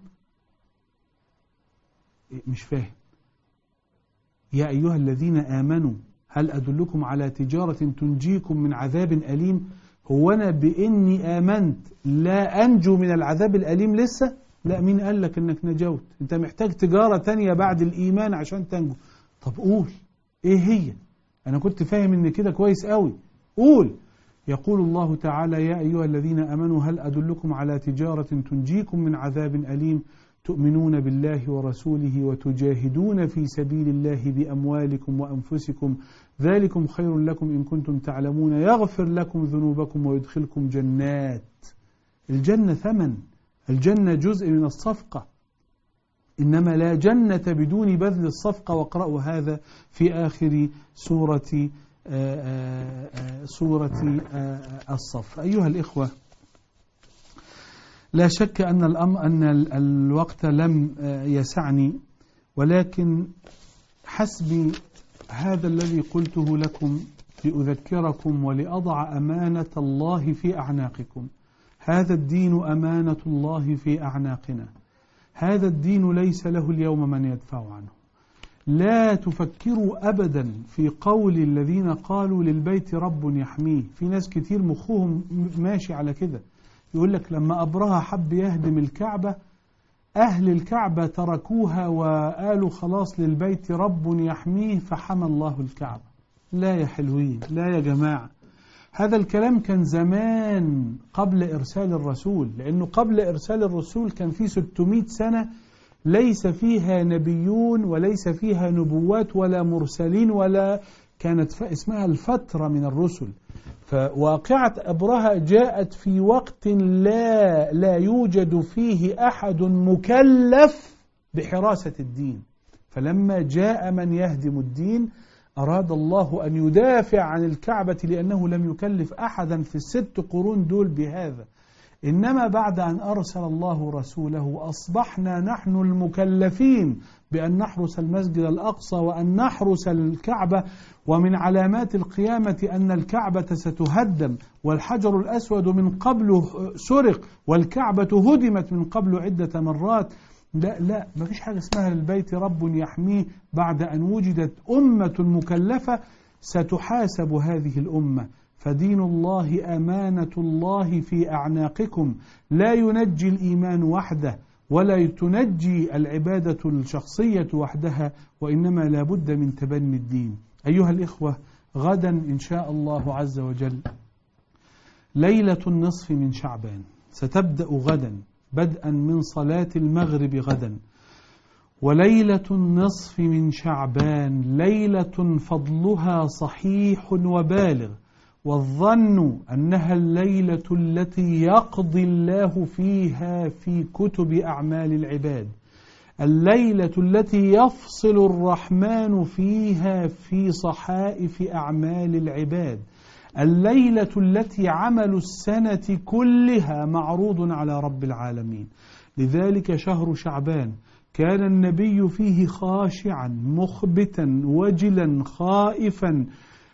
[SPEAKER 2] مش فاهم. يا أيها الذين آمنوا هل أدلكم على تجارة تنجيكم من عذاب أليم؟ هو أنا بإني آمنت لا أنجو من العذاب الأليم لسه؟ لا، مين قال لك إنك نجوت؟ أنت محتاج تجارة تانية بعد الإيمان عشان تنجو. طب قول إيه هي؟ أنا كنت فاهم إن كده كويس قوي. قول. يقول الله تعالى يا أيها الذين آمنوا هل أدلكم على تجارة تنجيكم من عذاب أليم تؤمنون بالله ورسوله وتجاهدون في سبيل الله بأموالكم وأنفسكم ذلكم خير لكم إن كنتم تعلمون يغفر لكم ذنوبكم ويدخلكم جنات. الجنة ثمن، الجنة جزء من الصفقة، إنما لا جنة بدون بذل الصفقة. واقرأوا هذا في آخر سورة آآ آآ سورة الصف. أيها الإخوة، لا شك أن الأمر أن الوقت لم يسعني، ولكن حسبي هذا الذي قلته لكم لأذكركم ولأضع أمانة الله في أعناقكم. هذا الدين أمانة الله في أعناقنا. هذا الدين ليس له اليوم من يدفع عنه. لا تفكروا أبدا في قول الذين قالوا للبيت رب يحميه. في ناس كتير مخهم ماشي على كده، يقول لك لما أبرهة حب يهدم الكعبة أهل الكعبة تركوها وقالوا خلاص للبيت رب يحميه فحمى الله الكعبة. لا يا حلوين، لا يا جماعة. هذا الكلام كان زمان قبل إرسال الرسول، لأنه قبل إرسال الرسول كان في ستمائة سنة ليس فيها نبيون وليس فيها نبوات ولا مرسلين، ولا كانت اسمها الفترة من الرسل. فواقعة أبرهة جاءت في وقت لا لا يوجد فيه أحد مكلف بحراسة الدين. فلما جاء من يهدم الدين أراد الله أن يدافع عن الكعبة، لأنه لم يكلف أحدا في الست قرون دول بهذا. إنما بعد أن أرسل الله رسوله أصبحنا نحن المكلفين بأن نحرس المسجد الأقصى وأن نحرس الكعبة. ومن علامات القيامة أن الكعبة ستهدم، والحجر الأسود من قبل سرق، والكعبة هدمت من قبل عدة مرات. لا لا ما فيش حاجة اسمها للبيت رب يحميه بعد أن وجدت أمة مكلفة ستحاسب هذه الأمة. فدين الله أمانة الله في أعناقكم، لا ينجي الإيمان وحده ولا تنجي العبادة الشخصية وحدها، وإنما لا بد من تبني الدين. أيها الإخوة، غدا إن شاء الله عز وجل ليلة النصف من شعبان ستبدأ غدا بدءا من صلاة المغرب غدا. وليلة النصف من شعبان ليلة فضلها صحيح وبالغ، والظن أنها الليلة التي يقضي الله فيها في كتب أعمال العباد، الليلة التي يفصل الرحمن فيها في صحائف أعمال العباد، الليلة التي عمل السنة كلها معروض على رب العالمين. لذلك شهر شعبان كان النبي فيه خاشعا مخبتا وجلا خائفا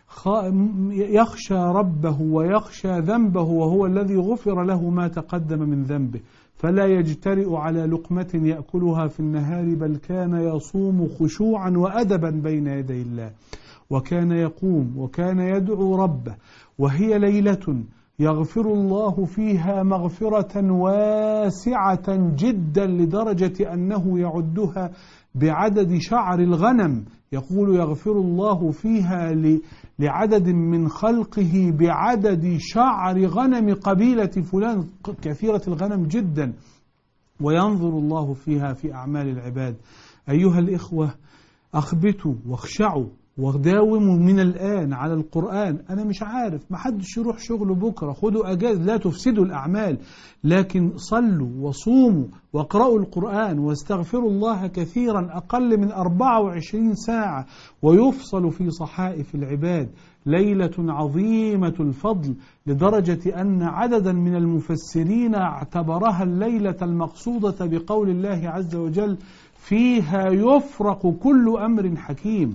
[SPEAKER 2] يخشى ربه ويخشى ذنبه، وهو الذي غفر له ما تقدم من ذنبه، فلا يجترئ على لقمة يأكلها في النهار، بل كان يصوم خشوعا وأدبا بين يدي الله، وكان يقوم وكان يدعو ربه. وهي ليلة يغفر الله فيها مغفرة واسعة جدا لدرجة أنه يعدها بعدد شعر الغنم. يقول يغفر الله فيها لعدد من خلقه بعدد شعر غنم قبيلة فلان، كثيرة الغنم جدا، وينظر الله فيها في أعمال العباد. أيها الإخوة، أخبتوا واخشعوا وداوموا من الآن على القرآن. أنا مش عارف، ما حدش يروح شغله بكرة، خدوا أجازة، لا تفسدوا الأعمال، لكن صلوا وصوموا واقرأوا القرآن واستغفروا الله كثيرا، أقل من أربعة وعشرين ساعة، ويفصل في صحائف العباد. ليلة عظيمة الفضل لدرجة أن عددا من المفسرين اعتبرها الليلة المقصودة بقول الله عز وجل فيها يفرق كل أمر حكيم.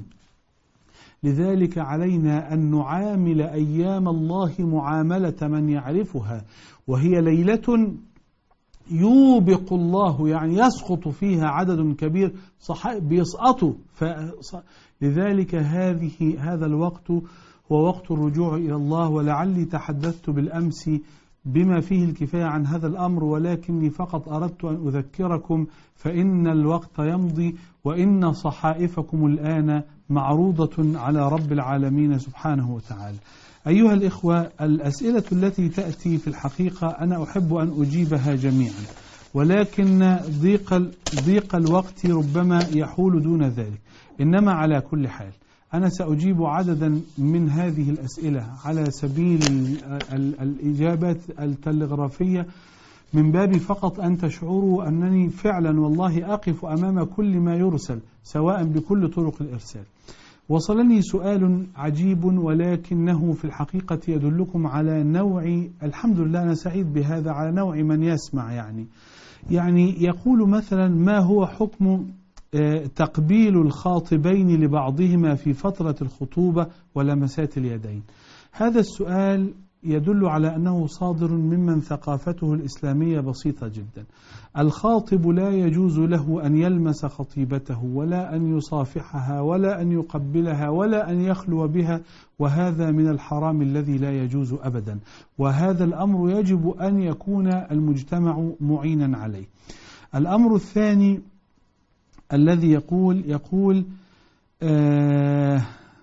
[SPEAKER 2] لذلك علينا أن نعامل أيام الله معاملة من يعرفها، وهي ليلة يوبق الله، يعني يسقط فيها عدد كبير بيسقطوا. لذلك هذه هذا الوقت هو وقت الرجوع إلى الله. ولعلي تحدثت بالأمس بما فيه الكفاية عن هذا الأمر، ولكني فقط أردت أن أذكركم، فإن الوقت يمضي وإن صحائفكم الآن معروضة على رب العالمين سبحانه وتعالى. أيها الإخوة، الأسئلة التي تأتي في الحقيقة أنا أحب أن أجيبها جميعا، ولكن ضيق, ضيق الوقت ربما يحول دون ذلك. إنما على كل حال أنا سأجيب عددا من هذه الأسئلة على سبيل الإجابات التلغرافية، من باب فقط أن تشعروا أنني فعلا والله أقف أمام كل ما يرسل، سواء بكل طرق الإرسال. وصلني سؤال عجيب ولكنه في الحقيقة يدلكم على نوع، الحمد لله أنا سعيد بهذا، على نوع من يسمع. يعني يعني يقول مثلا: ما هو حكم تقبيل الخاطبين لبعضهما في فترة الخطوبة ولمسات اليدين؟ هذا السؤال يدل على أنه صادر ممن ثقافته الإسلامية بسيطة جدا. الخاطب لا يجوز له أن يلمس خطيبته ولا أن يصافحها ولا أن يقبلها ولا أن يخلو بها، وهذا من الحرام الذي لا يجوز أبدا، وهذا الأمر يجب أن يكون المجتمع معينا عليه. الأمر الثاني الذي يقول يقول آه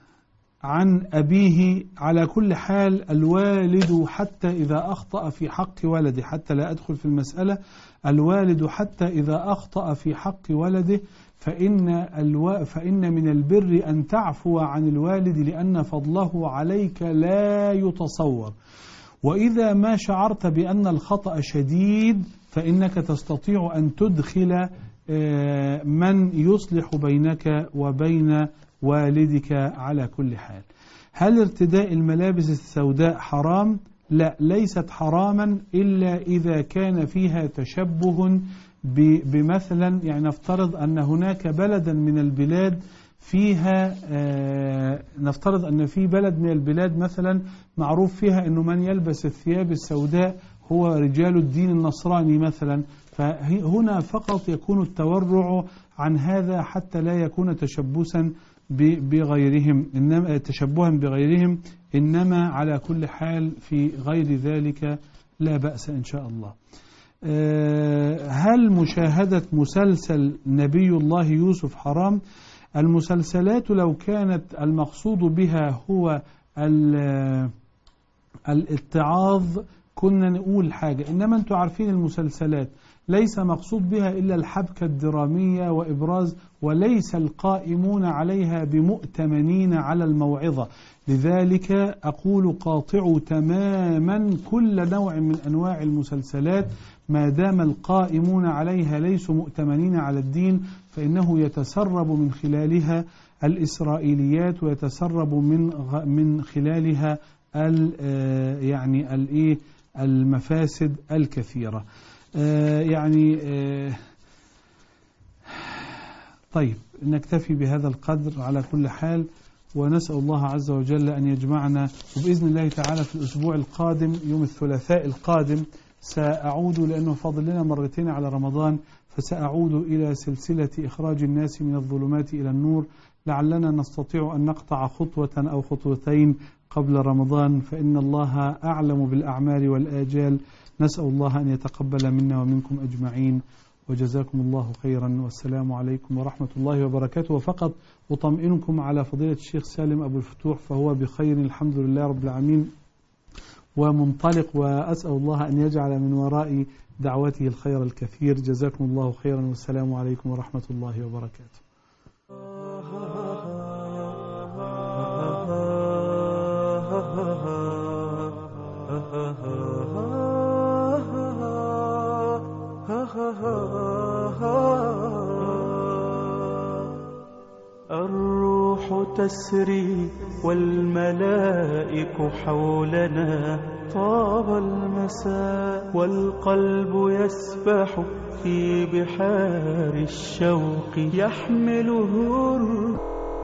[SPEAKER 2] عن أبيه: على كل حال الوالد حتى إذا أخطأ في حق ولده، حتى لا أدخل في المسألة، الوالد حتى إذا أخطأ في حق ولده فإن, الو... فإن من البر أن تعفو عن الوالد، لأن فضله عليك لا يتصور. وإذا ما شعرت بأن الخطأ شديد فإنك تستطيع أن تدخل من يصلح بينك وبين والدك على كل حال. هل ارتداء الملابس السوداء حرام؟ لا، ليست حراما إلا إذا كان فيها تشبه بمثلا، يعني نفترض أن هناك بلدا من البلاد فيها آه نفترض أن في بلد من البلاد مثلا معروف فيها أنه من يلبس الثياب السوداء هو رجال الدين النصراني مثلا، فهنا فقط يكون التورع عن هذا حتى لا يكون تشبثا بغيرهم، إنما تشبها بغيرهم، إنما على كل حال في غير ذلك لا بأس إن شاء الله. هل مشاهدة مسلسل نبي الله يوسف حرام؟ المسلسلات لو كانت المقصود بها هو الاتعاظ كنا نقول حاجة، إنما أنتم عارفين المسلسلات ليس مقصود بها إلا الحبكة الدرامية وإبراز، وليس القائمون عليها بمؤتمنين على الموعظة. لذلك أقول قاطعوا تماما كل نوع من أنواع المسلسلات ما دام القائمون عليها ليسوا مؤتمنين على الدين، فإنه يتسرب من خلالها الإسرائيليات ويتسرب من من خلالها يعني الإيه المفاسد الكثيرة. يعني طيب نكتفي بهذا القدر على كل حال، ونسأل الله عز وجل أن يجمعنا، وبإذن الله تعالى في الأسبوع القادم يوم الثلاثاء القادم سأعود، لأنه فاضل لنا مرتين على رمضان، فسأعود إلى سلسلة إخراج الناس من الظلمات إلى النور، لعلنا نستطيع أن نقطع خطوة أو خطوتين قبل رمضان، فإن الله أعلم بالأعمال والآجال. نسأل الله أن يتقبل منا ومنكم أجمعين، وجزاكم الله خيرا، والسلام عليكم ورحمة الله وبركاته. وفقط أطمئنكم على فضيلة الشيخ سالم أبو الفتوح، فهو بخير الحمد لله رب العالمين ومنطلق، وأسأل الله أن يجعل من وراء دعوته الخير الكثير. جزاكم الله خيرا، والسلام عليكم ورحمة الله وبركاته.
[SPEAKER 1] الروح تسري والملائك حولنا، طاب المساء والقلب يسبح في بحار الشوق، يحمله